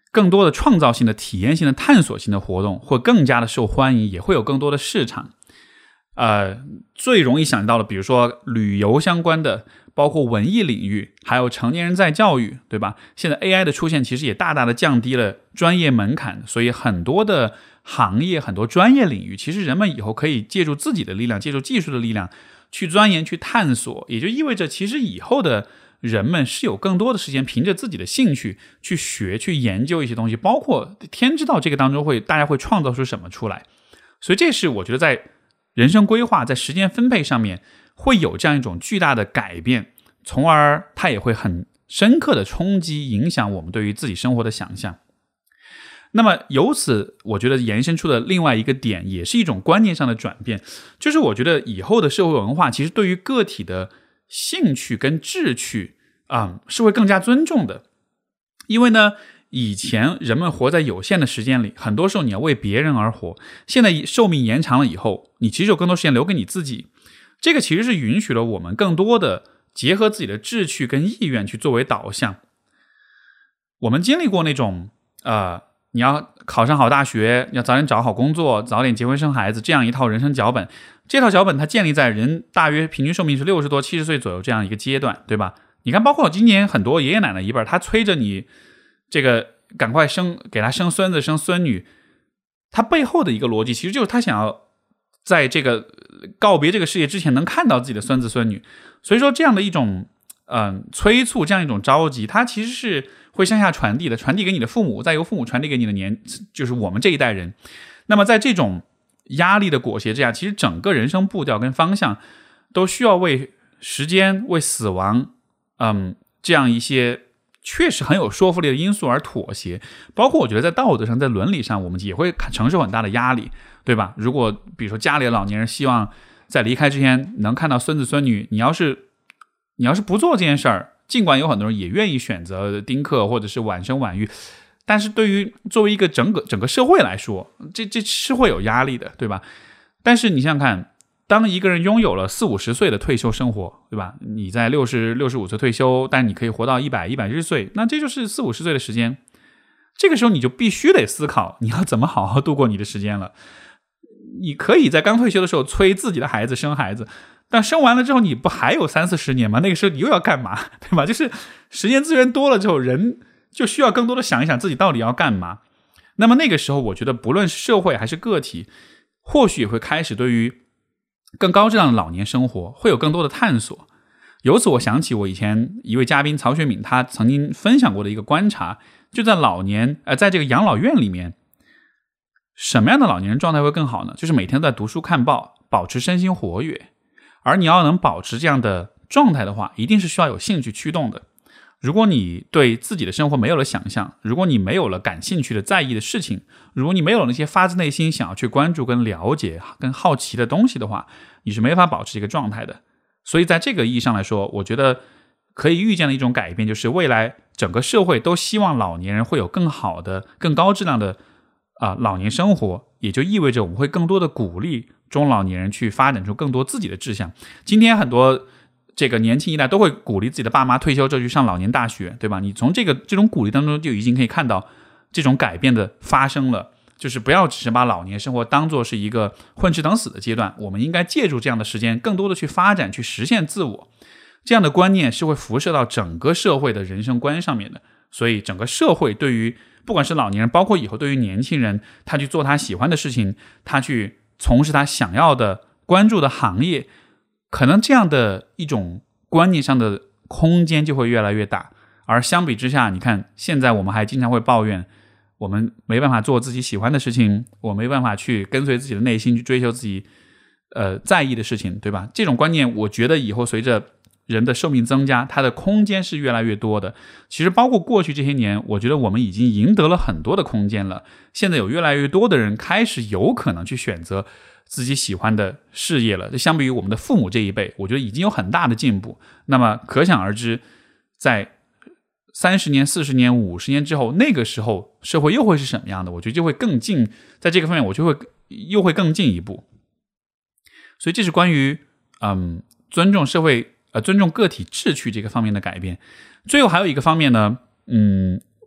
S1: 更多的创造性的、体验性的、探索性的活动会更加的受欢迎，也会有更多的市场。呃，最容易想到的，比如说旅游相关的，包括文艺领域，还有成年人在教育，对吧？现在 A I 的出现其实也大大的降低了专业门槛，所以很多的行业、很多专业领域，其实人们以后可以借助自己的力量，借助技术的力量去钻研、去探索，也就意味着其实以后的人们是有更多的时间凭着自己的兴趣去学、去研究一些东西，包括天知道这个当中会大家会创造出什么出来。所以这是我觉得在人生规划、在时间分配上面会有这样一种巨大的改变，从而它也会很深刻的冲击影响我们对于自己生活的想象。那么由此我觉得延伸出的另外一个点，也是一种观念上的转变，就是我觉得以后的社会文化其实对于个体的兴趣跟志趣啊、嗯，是会更加尊重的。因为呢，以前人们活在有限的时间里，很多时候你要为别人而活，现在寿命延长了以后，你其实有更多时间留给你自己，这个其实是允许了我们更多的结合自己的志趣跟意愿去作为导向。我们经历过那种呃，你要考上好大学，要早点找好工作，早点结婚生孩子，这样一套人生脚本。这套脚本它建立在人大约平均寿命是六十多七十岁左右这样一个阶段，对吧？你看包括今年很多爷爷奶奶一辈，他催着你这个赶快生，给他生孙子生孙女，他背后的一个逻辑其实就是他想要在这个告别这个世界之前能看到自己的孙子孙女。所以说这样的一种嗯、呃、催促，这样一种着急，它其实是会向下传递的，传递给你的父母，再由父母传递给你的年，就是我们这一代人。那么在这种压力的裹挟之下，其实整个人生步调跟方向都需要为时间、为死亡嗯，这样一些确实很有说服力的因素而妥协。包括我觉得在道德上、在伦理上，我们也会承受很大的压力，对吧？如果比如说家里的老年人希望在离开之前能看到孙子孙女，你要是你要是不做这件事儿，尽管有很多人也愿意选择丁克或者是晚生晚育，但是对于作为一个整个整个社会来说，这这是会有压力的，对吧？但是你想想看，当一个人拥有了四五十岁的退休生活，对吧？你在六十六十五岁退休，但你可以活到一百一百一十岁，那这就是四五十岁的时间。这个时候你就必须得思考，你要怎么好好度过你的时间了。你可以在刚退休的时候催自己的孩子生孩子，但生完了之后你不还有三四十年吗？那个时候你又要干嘛，对吧？就是时间资源多了之后，人就需要更多的想一想自己到底要干嘛。那么那个时候我觉得不论是社会还是个体，或许也会开始对于更高质量的老年生活会有更多的探索。由此我想起我以前一位嘉宾曹学敏，他曾经分享过的一个观察，就在老年呃，在这个养老院里面，什么样的老年人状态会更好呢？就是每天都在读书看报，保持身心活跃。而你要能保持这样的状态的话，一定是需要有兴趣驱动的。如果你对自己的生活没有了想象，如果你没有了感兴趣的在意的事情，如果你没有那些发自内心想要去关注跟了解跟好奇的东西的话，你是没法保持这个状态的。所以在这个意义上来说，我觉得可以预见的一种改变，就是未来整个社会都希望老年人会有更好的更高质量的、呃、老年生活，也就意味着我们会更多的鼓励中老年人去发展出更多自己的志向。今天很多这个年轻一代都会鼓励自己的爸妈退休之后去上老年大学，对吧？你从这个这种鼓励当中就已经可以看到这种改变的发生了，就是不要只是把老年生活当作是一个混吃等死的阶段，我们应该借助这样的时间更多的去发展，去实现自我。这样的观念是会辐射到整个社会的人生观上面的。所以整个社会对于不管是老年人，包括以后对于年轻人，他去做他喜欢的事情，他去从事他想要的关注的行业，可能这样的一种观念上的空间就会越来越大。而相比之下，你看现在我们还经常会抱怨我们没办法做自己喜欢的事情，我没办法去跟随自己的内心去追求自己呃在意的事情，对吧？这种观念我觉得以后随着人的寿命增加，它的空间是越来越多的。其实包括过去这些年，我觉得我们已经赢得了很多的空间了。现在有越来越多的人开始有可能去选择自己喜欢的事业了，相比于我们的父母这一辈，我觉得已经有很大的进步。那么可想而知，在三十年、四十年、五十年之后，那个时候社会又会是什么样的？我觉得就会更进，在这个方面我就会又会更进一步。所以这是关于嗯尊重社会呃尊重个体志趣这个方面的改变。最后还有一个方面呢，嗯，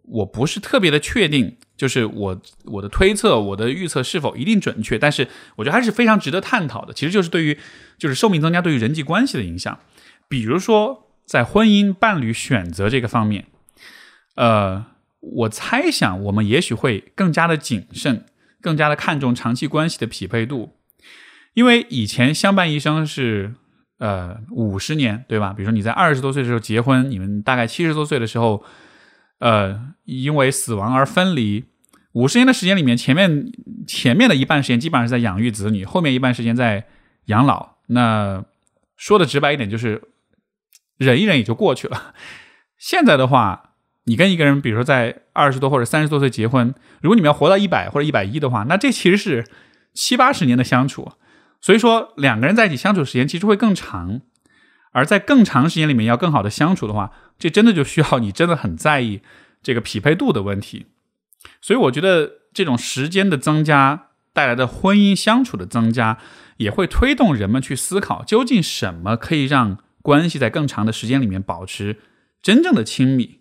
S1: 我不是特别的确定，就是我我的推测我的预测是否一定准确，但是我觉得还是非常值得探讨的，其实就是对于就是寿命增加对于人际关系的影响。比如说在婚姻伴侣选择这个方面，呃，我猜想我们也许会更加的谨慎，更加的看重长期关系的匹配度。因为以前相伴一生是呃五十年，对吧？比如说你在二十多岁的时候结婚，你们大概七十多岁的时候呃因为死亡而分离，五十年的时间里面，前面前面的一半时间基本上是在养育子女，后面一半时间在养老。那说的直白一点，就是忍一忍也就过去了。现在的话，你跟一个人比如说在二十多或者三十多岁结婚，如果你们要活到一百或者一百一的话，那这其实是七八十年的相处。所以说两个人在一起相处时间其实会更长，而在更长时间里面要更好的相处的话，这真的就需要你真的很在意这个匹配度的问题。所以我觉得这种时间的增加带来的婚姻相处的增加，也会推动人们去思考究竟什么可以让关系在更长的时间里面保持真正的亲密。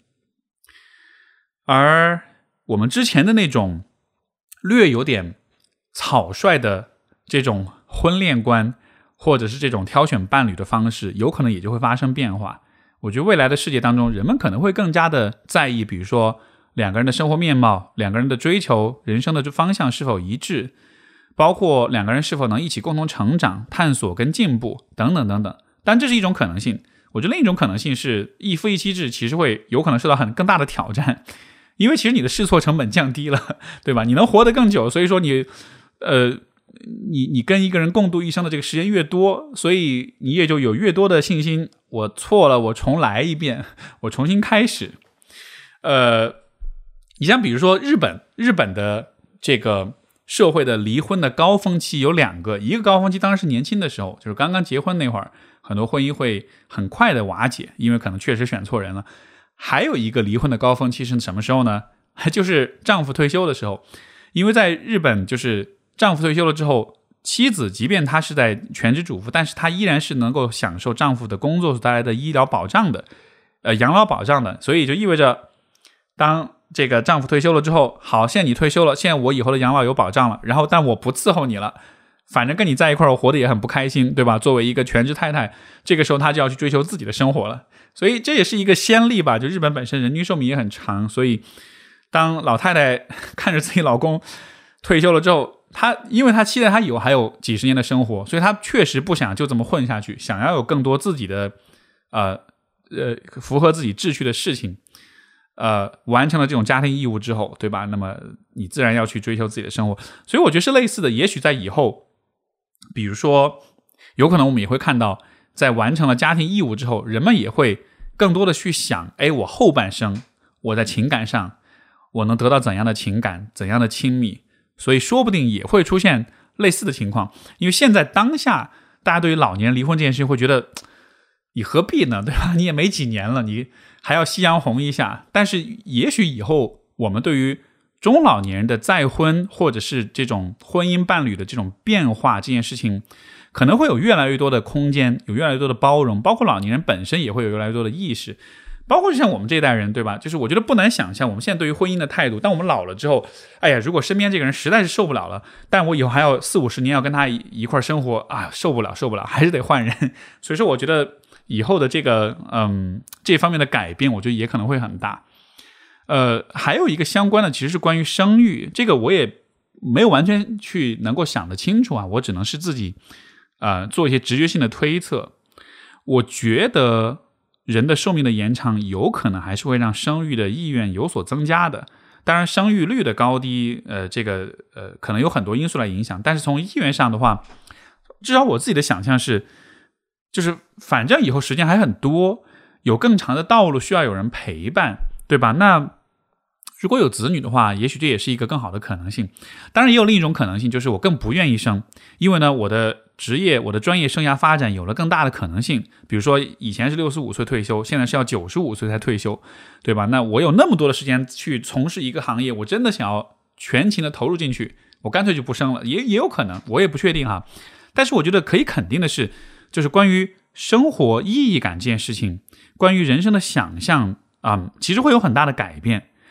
S1: 而我们之前的那种略有点草率的这种婚恋观，或者是这种挑选伴侣的方式，有可能也就会发生变化。我觉得未来的世界当中，人们可能会更加的在意，比如说两个人的生活面貌，两个人的追求人生的方向是否一致，包括两个人是否能一起共同成长、探索跟进步等等等等。但这是一种可能性，我觉得另一种可能性是一夫一妻制其实会有可能受到很更大的挑战，因为其实你的试错成本降低了，对吧？你能活得更久，所以说你呃你你跟一个人共度一生的这个时间越多，所以你也就有越多的信心，我错了我重来一遍，我重新开始。呃你像比如说日本日本的这个社会的离婚的高峰期有两个，一个高峰期当然是年轻的时候，就是刚刚结婚那会儿，很多婚姻会很快的瓦解，因为可能确实选错人了。还有一个离婚的高峰期是什么时候呢？就是丈夫退休的时候。因为在日本，就是丈夫退休了之后，妻子即便她是在全职主妇，但是她依然是能够享受丈夫的工作所带来的医疗保障的，呃，养老保障的。所以就意味着，当这个丈夫退休了之后，好，现在你退休了，现在我以后的养老有保障了，然后但我不伺候你了，反正跟你在一块儿我活得也很不开心，对吧？作为一个全职太太，这个时候她就要去追求自己的生活了。所以这也是一个先例吧，就日本本身人均寿命也很长，所以当老太太看着自己老公退休了之后，她因为她期待她以后还有几十年的生活，所以她确实不想就这么混下去，想要有更多自己的呃呃符合自己秩序的事情。呃，完成了这种家庭义务之后，对吧？那么你自然要去追求自己的生活，所以我觉得是类似的。也许在以后，比如说，有可能我们也会看到，在完成了家庭义务之后，人们也会更多的去想，哎，我后半生我在情感上我能得到怎样的情感，怎样的亲密，所以说不定也会出现类似的情况。因为现在当下，大家对于老年人离婚这件事情会觉得，你何必呢？对吧？你也没几年了，你还要夕阳红一下。但是也许以后我们对于中老年人的再婚或者是这种婚姻伴侣的这种变化这件事情，可能会有越来越多的空间，有越来越多的包容，包括老年人本身也会有越来越多的意识，包括就像我们这一代人，对吧？就是我觉得不难想象我们现在对于婚姻的态度，当我们老了之后，哎呀，如果身边这个人实在是受不了了，但我以后还要四五十年要跟他一块生活啊，受不了受不了，还是得换人。所以说我觉得以后的这个嗯这方面的改变，我觉得也可能会很大。呃，还有一个相关的其实是关于生育，这个我也没有完全去能够想得清楚啊，我只能是自己呃做一些直觉性的推测。我觉得人的寿命的延长有可能还是会让生育的意愿有所增加的。当然生育率的高低呃这个呃可能有很多因素来影响，但是从意愿上的话，至少我自己的想象是，就是反正以后时间还很多，有更长的道路需要有人陪伴，对吧？那如果有子女的话，也许这也是一个更好的可能性。当然也有另一种可能性，就是我更不愿意生，因为呢我的职业我的专业生涯发展有了更大的可能性。比如说以前是六十五岁退休，现在是要九十五岁才退休，对吧？那我有那么多的时间去从事一个行业，我真的想要全情的投入进去，我干脆就不生了，也也有可能，我也不确定哈。但是我觉得可以肯定的是，就是关于生活意义感这件事情，关于人生的想象啊、嗯，其实会有很大的改变。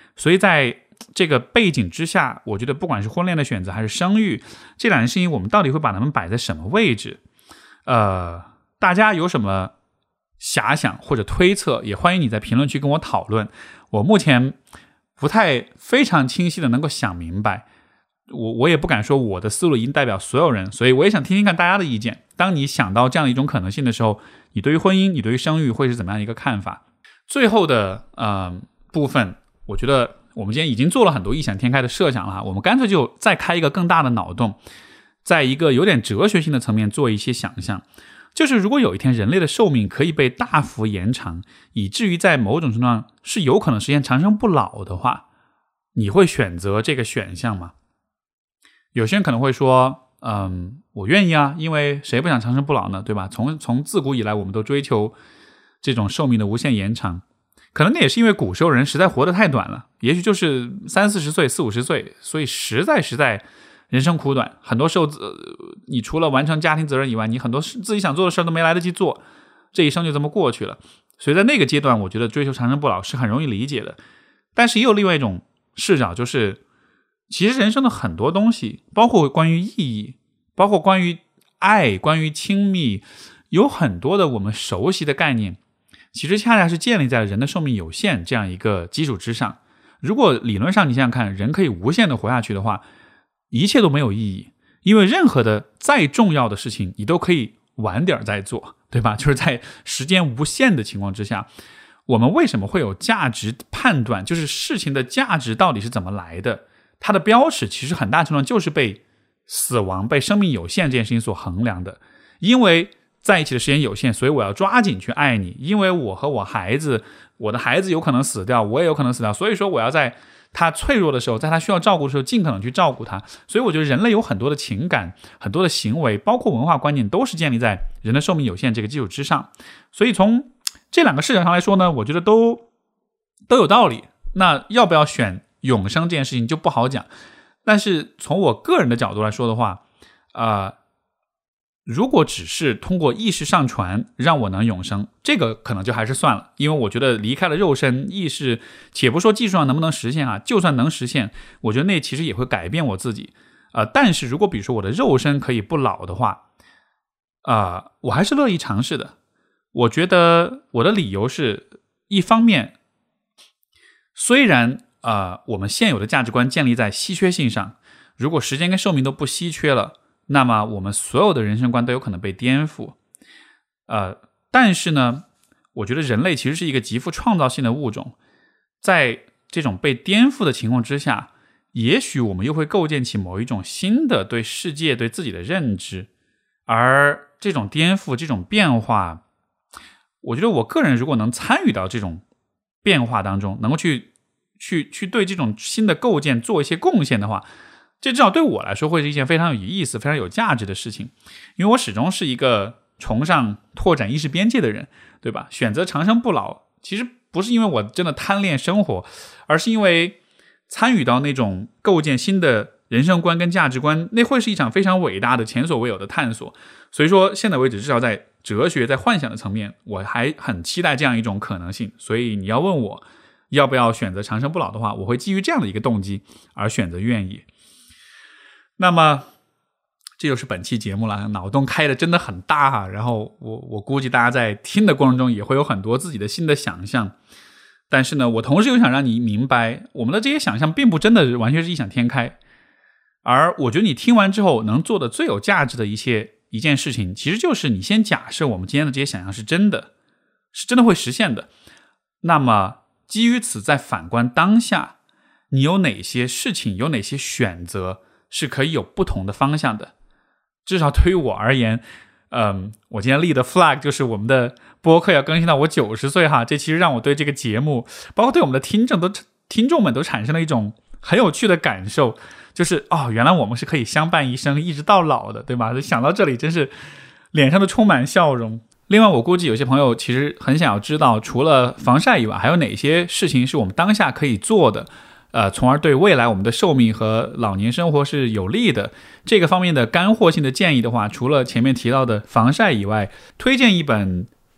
S1: 所以在这个背景之下，我觉得不管是婚恋的选择还是生育，这两件事情我们到底会把它们摆在什么位置？呃，大家有什么遐想或者推测，也欢迎你在评论区跟我讨论。我目前不太非常清晰的能够想明白，我我也不敢说我的思路已经代表所有人，所以我也想听听看大家的意见。当你想到这样的一种可能性的时候，你对于婚姻，你对于生育会是怎么样一个看法？最后的呃部分，我觉得我们今天已经做了很多异想天开的设想了，我们干脆就再开一个更大的脑洞，在一个有点哲学性的层面做一些想象。就是如果有一天人类的寿命可以被大幅延长，以至于在某种程度上是有可能实现长生不老的话，你会选择这个选项吗？有些人可能会说，嗯，我愿意啊，因为谁不想长生不老呢，对吧？从从自古以来我们都追求这种寿命的无限延长，可能那也是因为古时候人实在活得太短了，也许就是三四十岁、四五十岁，所以实在实在人生苦短，很多时候、呃、你除了完成家庭责任以外，你很多自己想做的事都没来得及做，这一生就这么过去了。所以在那个阶段，我觉得追求长生不老是很容易理解的。但是也有另外一种视角，就是其实人生的很多东西，包括关于意义，包括关于爱，关于亲密，有很多的我们熟悉的概念，其实恰恰是建立在人的寿命有限这样一个基础之上。如果理论上你想想看，人可以无限的活下去的话，一切都没有意义，因为任何的再重要的事情你都可以晚点再做，对吧？就是在时间无限的情况之下，我们为什么会有价值判断，就是事情的价值到底是怎么来的，它的标尺其实很大程度上就是被死亡、被生命有限这件事情所衡量的。因为在一起的时间有限，所以我要抓紧去爱你，因为我和我孩子，我的孩子有可能死掉，我也有可能死掉，所以说我要在他脆弱的时候，在他需要照顾的时候尽可能去照顾他。所以我觉得人类有很多的情感，很多的行为，包括文化观念，都是建立在人的寿命有限这个基础之上。所以从这两个视角上来说呢，我觉得都都有道理。那要不要选永生这件事情就不好讲，但是从我个人的角度来说的话，呃如果只是通过意识上传让我能永生，这个可能就还是算了，因为我觉得离开了肉身，意识且不说技术上能不能实现啊，就算能实现，我觉得那其实也会改变我自己。呃，但是如果比如说我的肉身可以不老的话，呃，我还是乐意尝试的。我觉得我的理由是，一方面，虽然呃我们现有的价值观建立在稀缺性上，如果时间跟寿命都不稀缺了，那么我们所有的人生观都有可能被颠覆。呃，但是呢，我觉得人类其实是一个极富创造性的物种，在这种被颠覆的情况之下，也许我们又会构建起某一种新的对世界、对自己的认知。而这种颠覆、这种变化，我觉得我个人如果能参与到这种变化当中，能够去去去对这种新的构建做一些贡献的话，这至少对我来说会是一件非常有意思、非常有价值的事情。因为我始终是一个崇尚拓展意识边界的人，对吧？选择长生不老，其实不是因为我真的贪恋生活，而是因为参与到那种构建新的人生观跟价值观，那会是一场非常伟大的、前所未有的探索。所以说，现在为止，至少在哲学、在幻想的层面，我还很期待这样一种可能性。所以你要问我要不要选择长生不老的话，我会基于这样的一个动机而选择愿意。那么这就是本期节目了，脑洞开的真的很大哈，然后我我估计大家在听的过程中也会有很多自己的新的想象，但是呢，我同时又想让你明白，我们的这些想象并不真的完全是异想天开，而我觉得你听完之后能做的最有价值的一些一件事情，其实就是你先假设我们今天的这些想象是真的，是真的会实现的。那么基于此，再反观当下，你有哪些事情，有哪些选择是可以有不同的方向的。至少对于我而言，嗯，我今天立的 flag 就是我们的播客要更新到我九十岁哈，这其实让我对这个节目，包括对我们的听众都听众们都产生了一种很有趣的感受，就是哦，原来我们是可以相伴一生一直到老的，对吧？想到这里真是脸上都充满笑容。另外我估计有些朋友其实很想要知道，除了防晒以外，还有哪些事情是我们当下可以做的，呃，从而对未来我们的寿命和老年生活是有利的。这个方面的干货性的建议的话，除了前面提到的防晒以外，推荐一本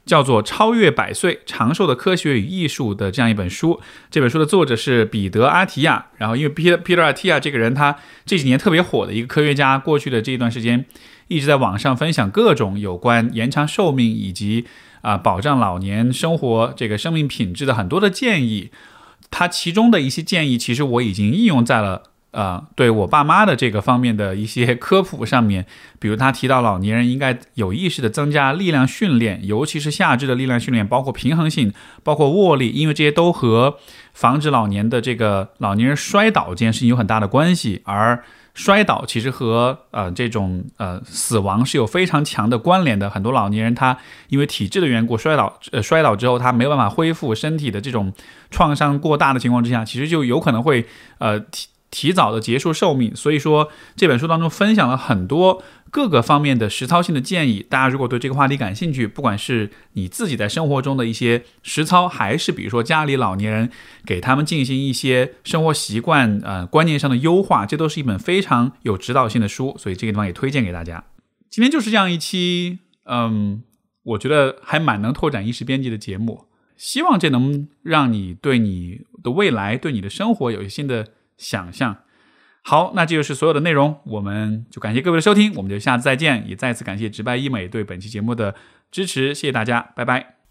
S1: 叫做《超越百岁长寿的科学与艺术》的这样一本书。这本书的作者是彼得·阿提亚，然后因为 Peter Peter 阿提亚这个人，他这几年特别火的一个科学家，过去的这一段时间一直在网上分享各种有关延长寿命以及啊、呃、保障老年生活这个生命品质的很多的建议。他其中的一些建议，其实我已经应用在了呃，对我爸妈的这个方面的一些科普上面。比如他提到老年人应该有意识的增加力量训练，尤其是下肢的力量训练，包括平衡性，包括握力，因为这些都和防止老年的这个老年人摔倒这件事情有很大的关系。而摔倒其实和呃这种呃死亡是有非常强的关联的。很多老年人他因为体质的缘故摔倒，呃摔倒之后他没有办法恢复身体的这种创伤过大的情况之下，其实就有可能会呃提提早的结束寿命。所以说这本书当中分享了很多各个方面的实操性的建议。大家如果对这个话题感兴趣，不管是你自己在生活中的一些实操，还是比如说家里老年人给他们进行一些生活习惯呃观念上的优化，这都是一本非常有指导性的书，所以这个地方也推荐给大家。今天就是这样一期嗯，我觉得还蛮能拓展意识边界的节目，希望这能让你对你的未来，对你的生活有一些新的想象。好，那这就是所有的内容，我们就感谢各位的收听，我们就下次再见。也再次感谢直白医美对本期节目的支持，谢谢大家，拜拜。